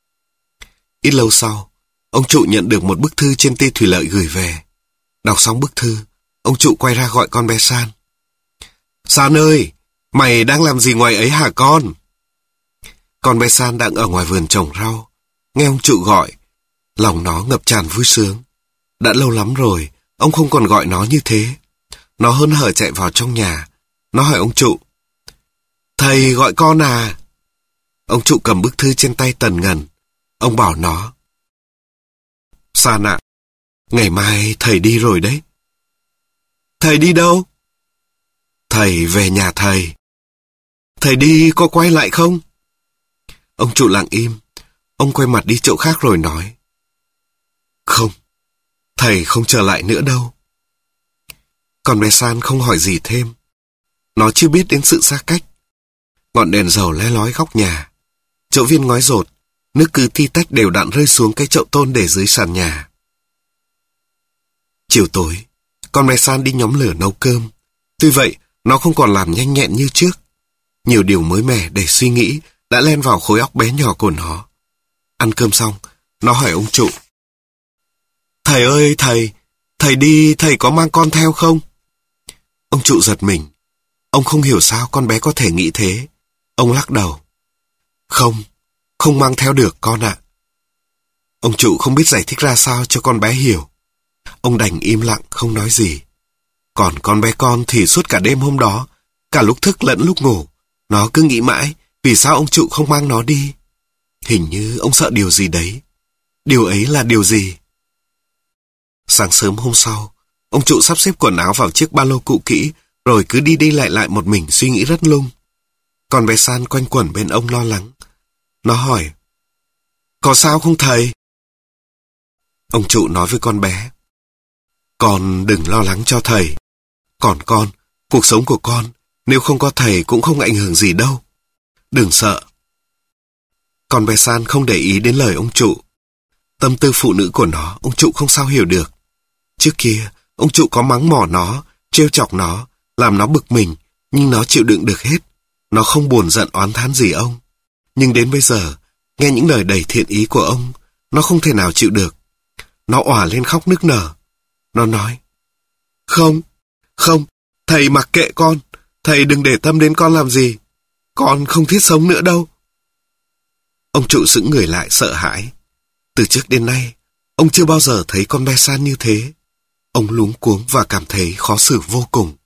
Ít lâu sau, ông trụ nhận được một bức thư trên ty thủy lợi gửi về. Đọc xong bức thư, ông trụ quay ra gọi con bé San. San ơi, mày đang làm gì ngoài ấy hả con? Con bé San đang ở ngoài vườn trồng rau. Nghe ông trụ gọi, lòng nó ngập tràn vui sướng. Đã lâu lắm rồi, ông không còn gọi nó như thế. Nó hớn hở chạy vào trong nhà. Nó hỏi ông trụ. Thầy gọi con à? Ông trụ cầm bức thư trên tay tần ngần. Ông bảo nó. San ạ, ngày mai thầy đi rồi đấy. Thầy đi đâu? Thầy về nhà thầy. Thầy đi có quay lại không? Ông trụ lặng im. Ông quay mặt đi chỗ khác rồi nói. Không, thầy không trở lại nữa đâu. Còn bé San không hỏi gì thêm. Nó chưa biết đến sự xa cách. Ngọn đèn dầu le lói góc nhà. Chỗ viên ngói rột, nước cứ ti tách đều đặn rơi xuống cái chậu tôn để dưới sàn nhà. Chiều tối, con bé San đi nhóm lửa nấu cơm. Tuy vậy, nó không còn làm nhanh nhẹn như trước. Nhiều điều mới mẻ để suy nghĩ đã len vào khối óc bé nhỏ của nó. Ăn cơm xong, nó hỏi ông trụ. Thầy ơi thầy đi, thầy có mang con theo không? Ông trụ giật mình. Ông không hiểu sao con bé có thể nghĩ thế. Ông lắc đầu. Không mang theo được con ạ. Ông trụ không biết giải thích ra sao cho con bé hiểu. Ông đành im lặng không nói gì. Còn con bé con thì suốt cả đêm hôm đó, cả lúc thức lẫn lúc ngủ, nó cứ nghĩ mãi vì sao ông trụ không mang nó đi. Hình như ông sợ điều gì đấy. Điều ấy là điều gì? Sáng sớm hôm sau, ông trụ sắp xếp quần áo vào chiếc ba lô cũ kỹ, rồi cứ đi đi lại lại một mình suy nghĩ rất lung. Còn bé San quanh quẩn bên ông lo lắng. Nó hỏi, có sao không thầy? Ông trụ nói với con bé, con đừng lo lắng cho thầy. Còn con, cuộc sống của con, nếu không có thầy cũng không ảnh hưởng gì đâu. Đừng sợ. Con bé San không để ý đến lời ông trụ. Tâm tư phụ nữ của nó, ông trụ không sao hiểu được. Trước kia, ông trụ có mắng mỏ nó, trêu chọc nó, làm nó bực mình, nhưng nó chịu đựng được hết. Nó không buồn giận oán thán gì ông. Nhưng đến bây giờ, nghe những lời đầy thiện ý của ông, nó không thể nào chịu được. Nó òa lên khóc nức nở. Nó nói, Không, thầy mặc kệ con, thầy đừng để tâm đến con làm gì. Con không thiết sống nữa đâu. Ông trụ sững người lại sợ hãi. Từ trước đến nay, ông chưa bao giờ thấy con bé San như thế. Ông luống cuống và cảm thấy khó xử vô cùng.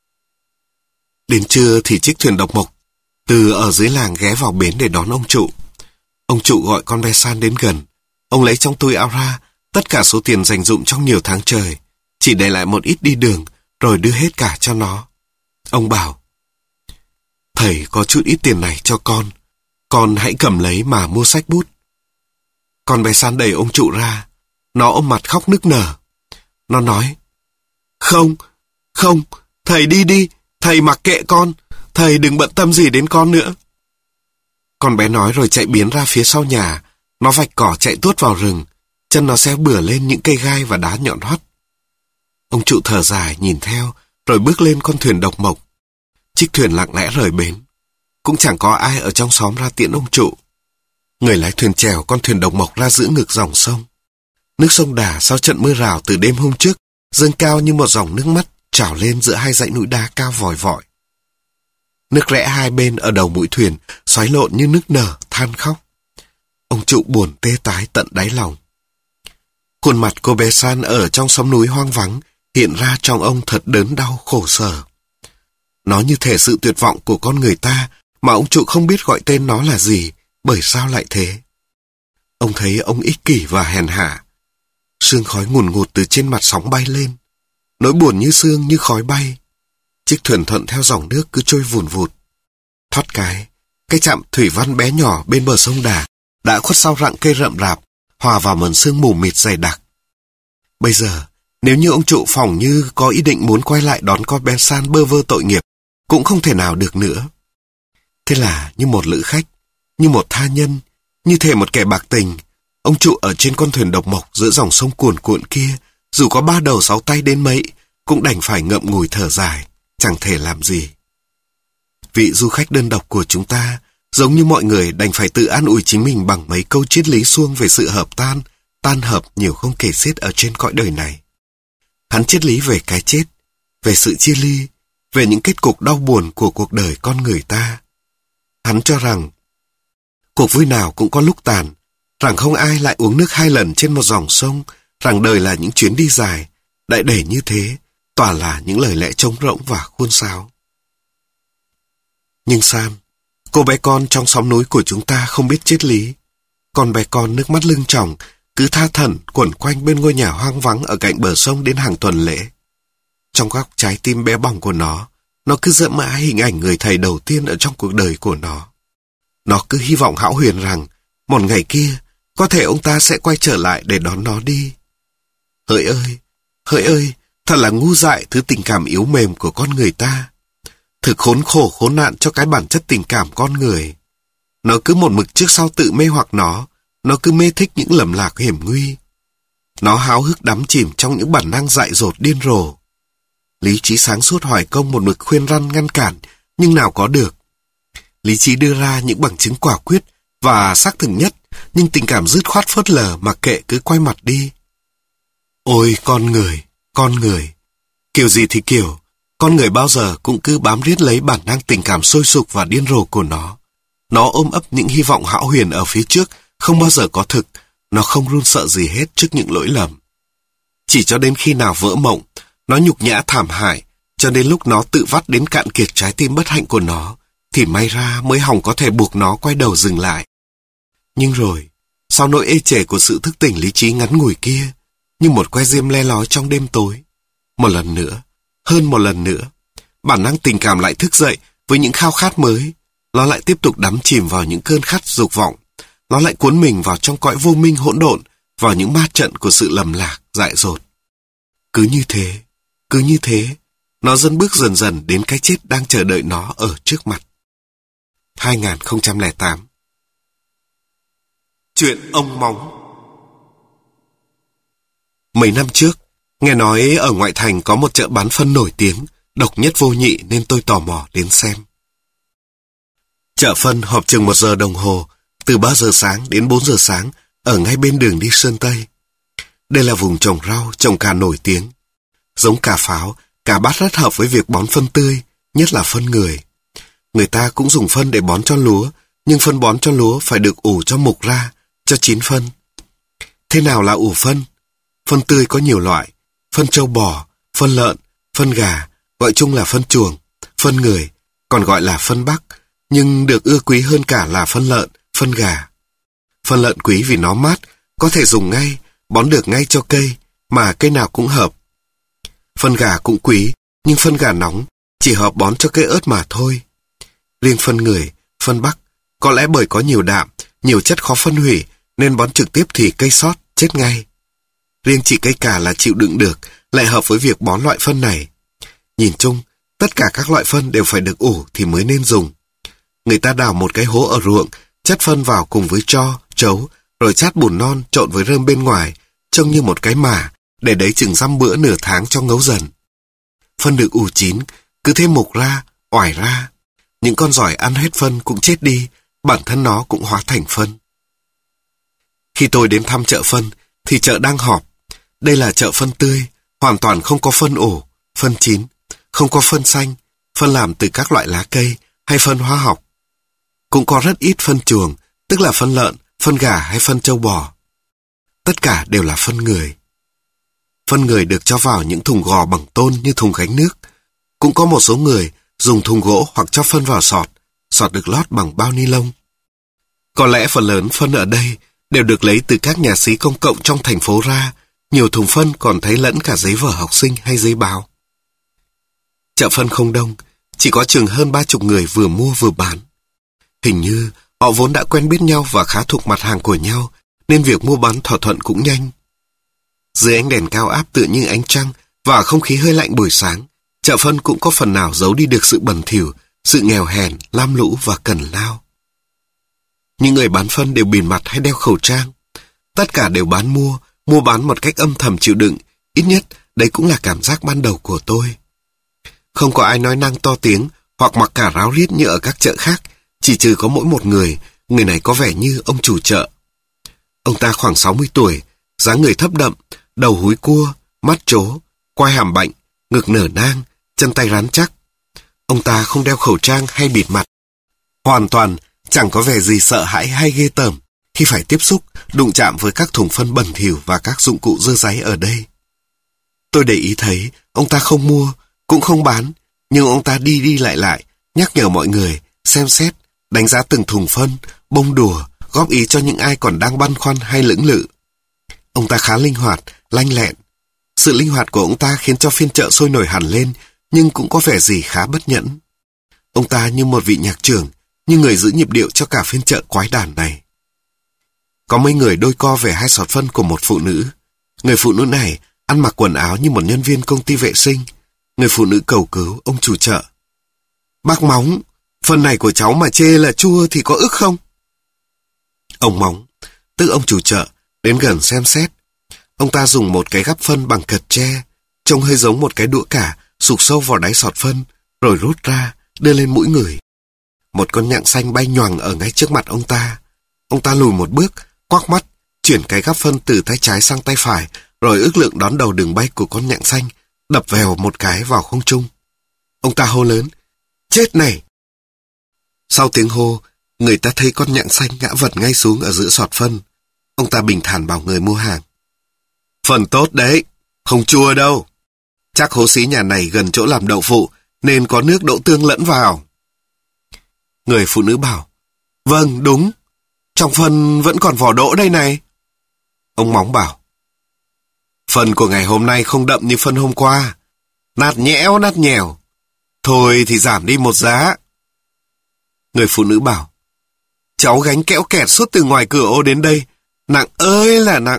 Đến trưa thì chiếc thuyền độc mộc từ ở dưới làng ghé vào bến để đón ông Trụ. Ông Trụ gọi con bé San đến gần. Ông lấy trong túi áo ra tất cả số tiền dành dụm trong nhiều tháng trời, chỉ để lại một ít đi đường, rồi đưa hết cả cho nó. Ông bảo, thầy có chút ít tiền này cho con hãy cầm lấy mà mua sách bút. Con bé San đẩy ông Trụ ra, nó ôm mặt khóc nức nở. Nó nói, không, thầy đi đi, thầy mặc kệ con, thầy đừng bận tâm gì đến con nữa. Con bé nói rồi chạy biến ra phía sau nhà, nó vạch cỏ chạy tuốt vào rừng, chân nó xéo bừa lên những cây gai và đá nhọn hoắt. Ông Trụ thở dài nhìn theo, rồi bước lên con thuyền độc mộc. Chiếc thuyền lặng lẽ rời bến. Cũng chẳng có ai ở trong xóm ra tiễn ông Trụ. Người lái thuyền chèo con thuyền độc mộc ra giữa ngực dòng sông. Nước sông Đà sau trận mưa rào từ đêm hôm trước dâng cao như một dòng nước mắt trào lên giữa hai dãy núi đá cao vòi vọi. Nước rẽ hai bên ở đầu mũi thuyền xoáy lộn như nức nở, than khóc. Ông Trụ buồn tê tái tận đáy lòng. Khuôn mặt cô bé San ở trong xóm núi hoang vắng hiện ra trong ông thật đớn đau khổ sở. Nó như thể sự tuyệt vọng của con người ta mà ông Trụ không biết gọi tên nó là gì, bởi sao lại thế. Ông thấy ông ích kỷ và hèn hạ. Sương khói ngùn ngụt từ trên mặt sóng bay lên. Nỗi buồn như sương như khói bay. Chiếc thuyền thuận theo dòng nước cứ trôi vùn vụt. Thoát cái trạm thủy văn bé nhỏ bên bờ sông Đà đã khuất sau rặng cây rậm rạp, hòa vào màn sương mù mịt dày đặc. Bây giờ, nếu như ông Trụ phỏng như có ý định muốn quay lại đón con bé San bơ vơ tội nghiệp, cũng không thể nào được nữa. Thế là như một lữ khách, như một tha nhân, như thể một kẻ bạc tình, ông Trụ ở trên con thuyền độc mộc giữa dòng sông cuồn cuộn kia, dù có 3 đầu 6 tay đến mấy, cũng đành phải ngậm ngùi thở dài, chẳng thể làm gì. Vị du khách đơn độc của chúng ta, giống như mọi người đành phải tự an ủi chính mình bằng mấy câu triết lý suông về sự hợp tan hợp nhiều không kể xiết ở trên cõi đời này. Hắn triết lý về cái chết, về sự chia ly, về những kết cục đau buồn của cuộc đời con người ta. Hắn cho rằng cuộc vui nào cũng có lúc tàn, rằng không ai lại uống nước 2 lần trên một dòng sông, rằng đời là những chuyến đi dài, đại để như thế, toàn là những lời lẽ trống rỗng và khuôn sáo. Nhưng San, cô bé con trong xóm núi của chúng ta không biết triết lý. Con bé con nước mắt lưng tròng, cứ tha thẩn quẩn quanh bên ngôi nhà hoang vắng ở cạnh bờ sông đến hàng tuần lễ. Trong góc trái tim bé bỏng của nó cứ dẫm mãi hình ảnh người thầy đầu tiên ở trong cuộc đời của nó. Nó cứ hy vọng hão huyền rằng một ngày kia có thể ông ta sẽ quay trở lại để đón nó đi. Hỡi ơi, thật là ngu dại thứ tình cảm yếu mềm của con người ta. Thực khốn khổ khốn nạn cho cái bản chất tình cảm con người. Nó cứ một mực trước sau tự mê hoặc nó cứ mê thích những lầm lạc hiểm nguy. Nó háo hức đắm chìm trong những bản năng dại dột điên rồ. Lý trí sáng suốt hỏi công một mực khuyên răn ngăn cản, nhưng nào có được. Lý trí đưa ra những bằng chứng quả quyết và xác thực nhất, nhưng tình cảm dứt khoát phớt lờ mặc kệ cứ quay mặt đi. Ôi con người, kiểu gì thì kiểu, con người bao giờ cũng cứ bám riết lấy bản năng tình cảm sôi sục và điên rồ của nó. Nó ôm ấp những hy vọng hão huyền ở phía trước, không bao giờ có thực, nó không run sợ gì hết trước những lỗi lầm. Chỉ cho đến khi nào vỡ mộng, nó nhục nhã thảm hại, cho đến lúc nó tự vắt đến cạn kiệt trái tim bất hạnh của nó, thì may ra mới hòng có thể buộc nó quay đầu dừng lại. Nhưng rồi, sau nỗi ê chề của sự thức tỉnh lý trí ngắn ngủi kia, như một que diêm le lói trong đêm tối, một lần nữa, hơn một lần nữa, bản năng tình cảm lại thức dậy với những khao khát mới. Nó lại tiếp tục đắm chìm vào những cơn khát dục vọng. Nó lại cuốn mình vào trong cõi vô minh hỗn độn, vào những ma trận của sự lầm lạc, dại dột. Cứ như thế, nó dần bước dần dần đến cái chết đang chờ đợi nó ở trước mặt. 2008. Chuyện ông Móng. Mấy năm trước, nghe nói ở ngoại thành có một chợ bán phân nổi tiếng, độc nhất vô nhị nên tôi tò mò đến xem. Chợ phân họp chừng 1 giờ đồng hồ, từ 3 giờ sáng đến 4 giờ sáng, ở ngay bên đường đi Sơn Tây. Đây là vùng trồng rau, trồng cà nổi tiếng. Giống cà pháo, cà bát rất hợp với việc bón phân tươi, nhất là phân người. Người ta cũng dùng phân để bón cho lúa, nhưng phân bón cho lúa phải được ủ cho mục ra, cho chín phân. Thế nào là ủ phân? Phân tươi có nhiều loại, phân trâu bò, phân lợn, phân gà, gọi chung là phân chuồng, phân người, còn gọi là phân Bắc, nhưng được ưa quý hơn cả là phân lợn, phân gà. Phân lợn quý vì nó mát, có thể dùng ngay, bón được ngay cho cây, mà cây nào cũng hợp. Phân gà cũng quý, nhưng phân gà nóng, chỉ hợp bón cho cây ớt mà thôi. Riêng phân người, phân Bắc, có lẽ bởi có nhiều đạm, nhiều chất khó phân hủy, nên bón trực tiếp thì cây sót, chết ngay. Riêng chỉ cây cà là chịu đựng được, lại hợp với việc bón loại phân này. Nhìn chung, tất cả các loại phân đều phải được ủ thì mới nên dùng. Người ta đào một cái hố ở ruộng, chất phân vào cùng với tro, trấu, rồi chát bùn non trộn với rơm bên ngoài, trông như một cái mả, để đấy chừng dăm bữa nửa tháng cho ngấu dần. Phân được ủ chín, cứ thế mục ra, oải ra. Những con giỏi ăn hết phân cũng chết đi, bản thân nó cũng hóa thành phân. Khi tôi đến thăm chợ phân, thì chợ đang họp. Đây là chợ phân tươi, hoàn toàn không có phân ủ, phân chín, không có phân xanh, phân làm từ các loại lá cây hay phân hóa học. Cũng có rất ít phân chuồng, tức là phân lợn, phân gà hay phân trâu bò. Tất cả đều là phân người. Phân người được cho vào những thùng gò bằng tôn như thùng gánh nước. Cũng có một số người dùng thùng gỗ hoặc cho phân vào sọt, sọt được lót bằng bao ni lông. Có lẽ phần lớn phân ở đây đều được lấy từ các nhà xí công cộng trong thành phố ra, nhiều thùng phân còn thấy lẫn cả giấy vở học sinh hay giấy báo. Chợ phân không đông, chỉ có chừng hơn 30 người vừa mua vừa bán. Hình như họ vốn đã quen biết nhau và khá thuộc mặt hàng của nhau, nên việc mua bán thỏa thuận cũng nhanh. Dưới ánh đèn cao áp tựa như ánh trăng và không khí hơi lạnh buổi sáng, chợ phân cũng có phần nào giấu đi được sự bẩn thỉu, sự nghèo hèn, lam lũ và cần lao. Những người bán phân đều bịt mặt hay đeo khẩu trang. Tất cả đều mua bán một cách âm thầm chịu đựng, ít nhất đấy cũng là cảm giác ban đầu của tôi. Không có ai nói năng to tiếng hoặc mặc cả ráo riết như ở các chợ khác, chỉ trừ có mỗi một người này có vẻ như ông chủ chợ. Ông ta khoảng 60 tuổi, dáng người thấp đậm, đầu húi cua, mắt trố, quai hàm bệnh, ngực nở nang, chân tay rắn chắc. Ông ta không đeo khẩu trang hay bịt mặt. Hoàn toàn chẳng có vẻ gì sợ hãi hay ghê tởm khi phải tiếp xúc, đụng chạm với các thùng phân bẩn thỉu và các dụng cụ dơ dáy ở đây. Tôi để ý thấy ông ta không mua, cũng không bán, nhưng ông ta đi lại, nhắc nhở mọi người, xem xét, đánh giá từng thùng phân, bông đùa, góp ý cho những ai còn đang băn khoăn hay lưỡng lự. Ông ta khá linh hoạt, lanh lẹn. Sự linh hoạt của ông ta khiến cho phiên chợ sôi nổi hẳn lên, nhưng cũng có vẻ gì khá bất nhẫn. Ông ta như một vị nhạc trưởng, như người giữ nhịp điệu cho cả phiên chợ quái đản này. Có mấy người đôi co về hai sọt phân của một phụ nữ. Người phụ nữ này ăn mặc quần áo như một nhân viên công ty vệ sinh. Người phụ nữ cầu cứu ông chủ chợ. Bác Móng, phân này của cháu mà chê là chua thì có ức không? Ông Móng, tức ông chủ chợ, đến gần xem xét. Ông ta dùng một cái gắp phân bằng cật tre, trông hơi giống một cái đũa cả, sụp sâu vào đáy sọt phân, rồi rút ra, đưa lên mũi người. Một con nhặng xanh bay nhoằng ở ngay trước mặt ông ta. Ông ta lùi một bước, quắc mắt, chuyển cái gắp phân từ tay trái sang tay phải, rồi ước lượng đón đầu đường bay của con nhặng xanh, đập vèo một cái vào không trung. Ông ta hô lớn, chết này! Sau tiếng hô, người ta thấy con nhặng xanh ngã vật ngay xuống ở giữa sọt phân. Ông ta bình thản bảo người mua hàng. Phần tốt đấy, không chua đâu. Chắc hố xí nhà này gần chỗ làm đậu phụ, nên có nước đậu tương lẫn vào. Người phụ nữ bảo, vâng, đúng. Trong phân vẫn còn vỏ đỗ đây này. Ông Móng bảo, phân của ngày hôm nay không đậm như phân hôm qua. Nát nhẽo, nát nhèo. Thôi thì giảm đi một giá. Người phụ nữ bảo, cháu gánh kẽo kẹt suốt từ ngoài cửa ô đến đây. Nặng ơi là nặng.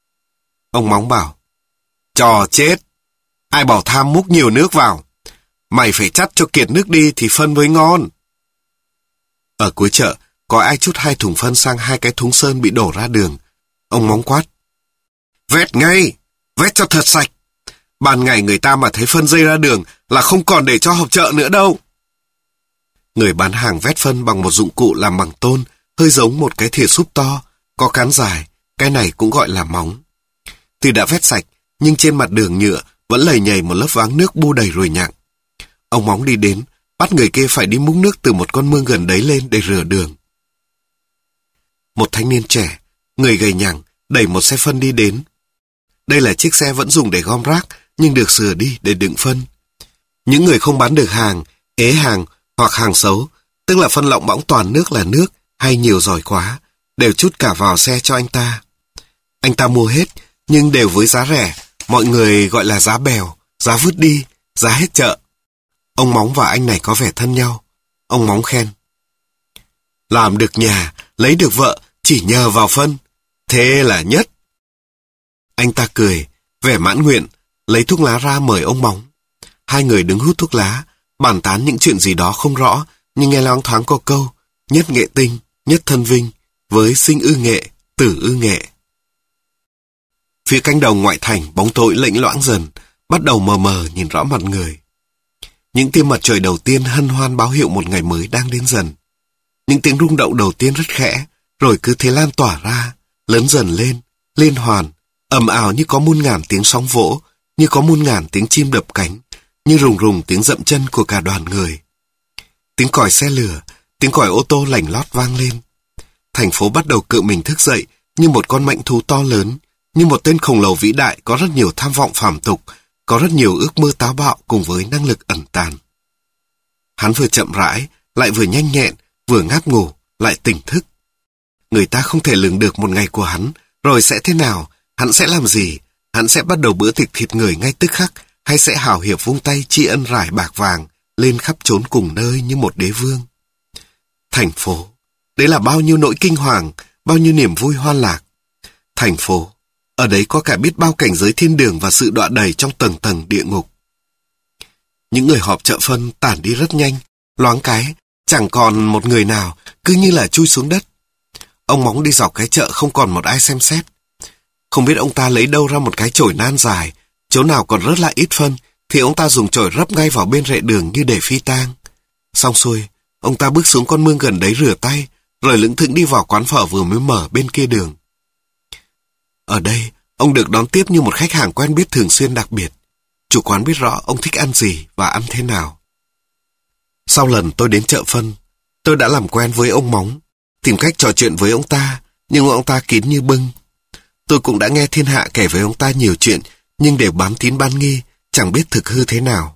Ông Móng bảo, trò chết. Ai bảo tham múc nhiều nước vào. Mày phải chắt cho kiệt nước đi thì phân mới ngon. Ở cuối chợ, có ai chút 2 thùng phân sang 2 cái thúng sơn bị đổ ra đường. Ông Móng quát, vét ngay, vét cho thật sạch. Ban ngày người ta mà thấy phân dây ra đường là không còn để cho họp chợ nữa đâu. Người bán hàng vét phân bằng một dụng cụ làm bằng tôn, hơi giống một cái thìa súp to, có cán dài, cái này cũng gọi là móng. Tuy đã vét sạch, nhưng trên mặt đường nhựa vẫn lầy nhầy một lớp váng nước bu đầy ruồi nhặng. Ông Móng đi đến, bắt người kia phải đi múc nước từ một con mương gần đấy lên để rửa đường. Một thanh niên trẻ, người gầy nhẳng, đẩy một xe phân đi đến. Đây là chiếc xe vẫn dùng để gom rác, nhưng được sửa đi để đựng phân. Những người không bán được hàng, ế hàng hoặc hàng xấu, tức là phân lọng bõng toàn nước là nước hay nhiều giỏi quá, đều trút cả vào xe cho anh ta. Anh ta mua hết, nhưng đều với giá rẻ, mọi người gọi là giá bèo, giá vứt đi, giá hết chợ. Ông Móng và anh này có vẻ thân nhau. Ông Móng khen: làm được nhà, lấy được vợ, chỉ nhờ vào phân. Thế là nhất. Anh ta cười, vẻ mãn nguyện, lấy thuốc lá ra mời ông Móng. Hai người đứng hút thuốc lá, bàn tán những chuyện gì đó không rõ, nhưng nghe loáng thoáng có câu: nhất nghệ tinh, nhất thân vinh, với sinh ư nghệ, tử ư nghệ. Phía cánh đồng ngoại thành, bóng tối lệnh loãng dần, bắt đầu mờ mờ nhìn rõ mặt người. Những tia mặt trời đầu tiên hân hoan báo hiệu một ngày mới đang đến dần. Những tiếng rung động đầu tiên rất khẽ, rồi cứ thế lan tỏa ra, lớn dần lên, liên hoàn, ầm ào như có muôn ngàn tiếng sóng vỗ, như có muôn ngàn tiếng chim đập cánh, như rùng rùng tiếng dậm chân của cả đoàn người. Tiếng còi xe lửa, tiếng còi ô tô lảnh lót vang lên. Thành phố bắt đầu cự mình thức dậy như một con mãnh thú to lớn, như một tên khổng lồ vĩ đại có rất nhiều tham vọng phàm tục, có rất nhiều ước mơ táo bạo cùng với năng lực ẩn tàng. Hắn vừa chậm rãi, lại vừa nhanh nhẹn, vừa ngáp ngủ, lại tỉnh thức. Người ta không thể lường được một ngày của hắn, rồi sẽ thế nào, hắn sẽ làm gì, hắn sẽ bắt đầu bữa tiệc thịt người ngay tức khắc, hay sẽ hào hiệp vung tay tri ân rải bạc vàng, lên khắp trốn cùng nơi như một đế vương. Thành phố, đấy là bao nhiêu nỗi kinh hoàng, bao nhiêu niềm vui hoan lạc. Thành phố, ở đấy có cả biết bao cảnh giới thiên đường và sự đọa đầy trong tầng tầng địa ngục. Những người họp chợ phân tản đi rất nhanh, loáng cái, chẳng còn một người nào, cứ như là chui xuống đất. Ông Móng đi dọc cái chợ không còn một ai xem xét. Không biết ông ta lấy đâu ra một cái chổi nan dài, chỗ nào còn rất là ít phân, thì ông ta dùng chổi rấp ngay vào bên rẽ đường như để phi tang. Xong xuôi, ông ta bước xuống con mương gần đấy rửa tay, rồi lững thững đi vào quán phở vừa mới mở bên kia đường. Ở đây, ông được đón tiếp như một khách hàng quen biết thường xuyên đặc biệt. Chủ quán biết rõ ông thích ăn gì và ăn thế nào. Sau lần tôi đến chợ phân, tôi đã làm quen với ông Móng, tìm cách trò chuyện với ông ta, nhưng ông ta kín như bưng. Tôi cũng đã nghe thiên hạ kể với ông ta nhiều chuyện, nhưng đều bám tín bán nghi, chẳng biết thực hư thế nào.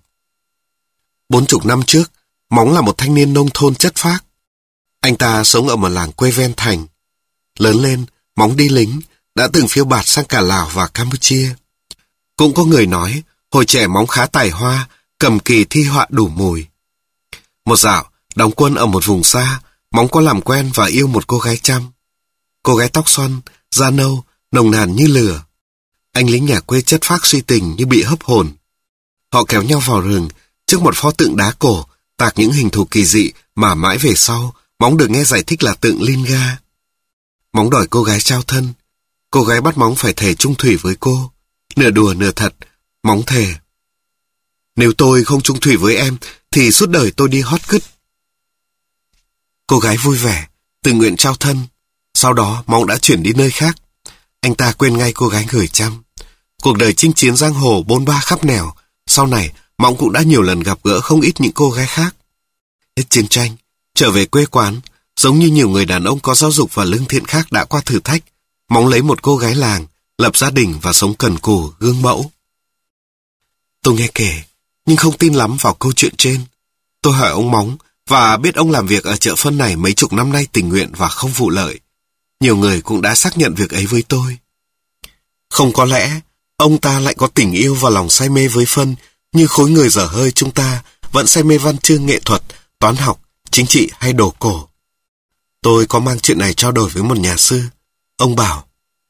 40 năm trước, Móng là một thanh niên nông thôn chất phác. Anh ta sống ở một làng quê ven thành. Lớn lên, Móng đi lính, đã từng phiêu bạt sang cả Lào và Campuchia. Cũng có người nói, hồi trẻ Móng khá tài hoa, cầm kỳ thi họa đủ mùi. Một dạo, đóng quân ở một vùng xa, Móng có làm quen và yêu một cô gái Chăm. Cô gái tóc xoăn, da nâu, nồng nàn như lửa. Anh lính nhà quê chất phác suy tình như bị hấp hồn. Họ kéo nhau vào rừng, trước một pho tượng đá cổ, tạc những hình thù kỳ dị mà mãi về sau, Móng được nghe giải thích là tượng Linga. Móng đòi cô gái trao thân. Cô gái bắt Móng phải thề chung thủy với cô. Nửa đùa nửa thật, Móng thề: nếu tôi không chung thủy với em, thì suốt đời tôi đi hót cứt. Cô gái vui vẻ, tự nguyện trao thân. Sau đó, Móng đã chuyển đi nơi khác. Anh ta quên ngay cô gái người Chăm. Cuộc đời chinh chiến giang hồ bôn ba khắp nẻo. Sau này, Móng cũng đã nhiều lần gặp gỡ không ít những cô gái khác. Hết chiến tranh, trở về quê quán, giống như nhiều người đàn ông có giáo dục và lương thiện khác đã qua thử thách, Móng lấy một cô gái làng, lập gia đình và sống cần cù, gương mẫu. Tôi nghe kể, nhưng không tin lắm vào câu chuyện trên. Tôi hỏi ông Móng, và biết ông làm việc ở chợ phân này mấy chục năm nay tình nguyện và không vụ lợi. Nhiều người cũng đã xác nhận việc ấy với tôi. Không có lẽ, ông ta lại có tình yêu và lòng say mê với phân, như khối người dở hơi chúng ta vẫn say mê văn chương nghệ thuật, toán học, chính trị hay đồ cổ. Tôi có mang chuyện này trao đổi với một nhà sư. Ông bảo,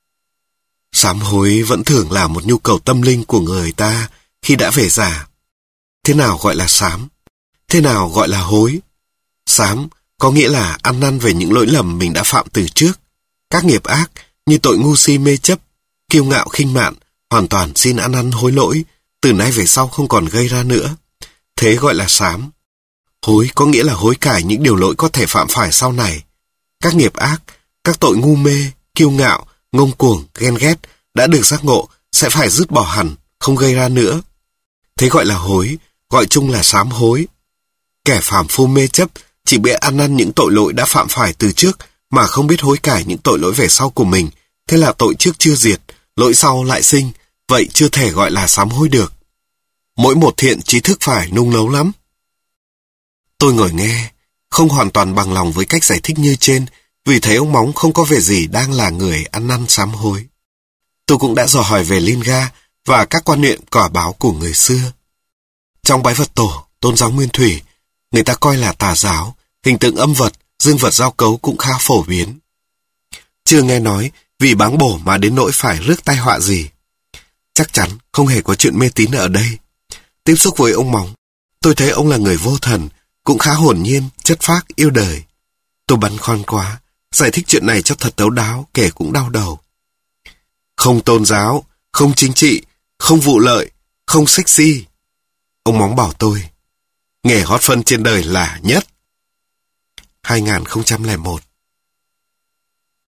sám hối vẫn thường là một nhu cầu tâm linh của người ta khi đã về già. Thế nào gọi là sám? Thế nào gọi là hối? Sám có nghĩa là ăn năn về những lỗi lầm mình đã phạm từ trước. Các nghiệp ác như tội ngu si mê chấp, kiêu ngạo khinh mạn, hoàn toàn xin ăn năn hối lỗi, từ nay về sau không còn gây ra nữa. Thế gọi là sám. Hối có nghĩa là hối cải những điều lỗi có thể phạm phải sau này. Các nghiệp ác, các tội ngu mê, kiêu ngạo, ngông cuồng, ghen ghét đã được giác ngộ sẽ phải dứt bỏ hẳn, không gây ra nữa. Thế gọi là hối, gọi chung là sám hối. Kẻ phàm phu mê chấp chỉ biết ăn năn những tội lỗi đã phạm phải từ trước mà không biết hối cải những tội lỗi về sau của mình. Thế là tội trước chưa diệt, lỗi sau lại sinh, vậy chưa thể gọi là sám hối được. Mỗi một thiện trí thức phải nung nấu lắm. Tôi ngồi nghe, không hoàn toàn bằng lòng với cách giải thích như trên, vì thấy ông Móng không có vẻ gì đang là người ăn năn sám hối. Tôi cũng đã dò hỏi về Linga và các quan niệm cỏ báo của người xưa. Trong bái vật tổ, tôn giáo nguyên thủy, người ta coi là tà giáo, hình tượng âm vật, dương vật giao cấu cũng khá phổ biến. Chưa nghe nói vì báng bổ mà đến nỗi phải rước tai họa gì. Chắc chắn không hề có chuyện mê tín ở đây. Tiếp xúc với ông Móng, tôi thấy ông là người vô thần, cũng khá hồn nhiên, chất phác, yêu đời. Tôi băn khoăn quá, giải thích chuyện này cho thật thấu đáo, kể cũng đau đầu. Không tôn giáo, không chính trị, không vụ lợi, không sexy. Ông Móng bảo tôi, nghề hót phân trên đời là nhất. 2001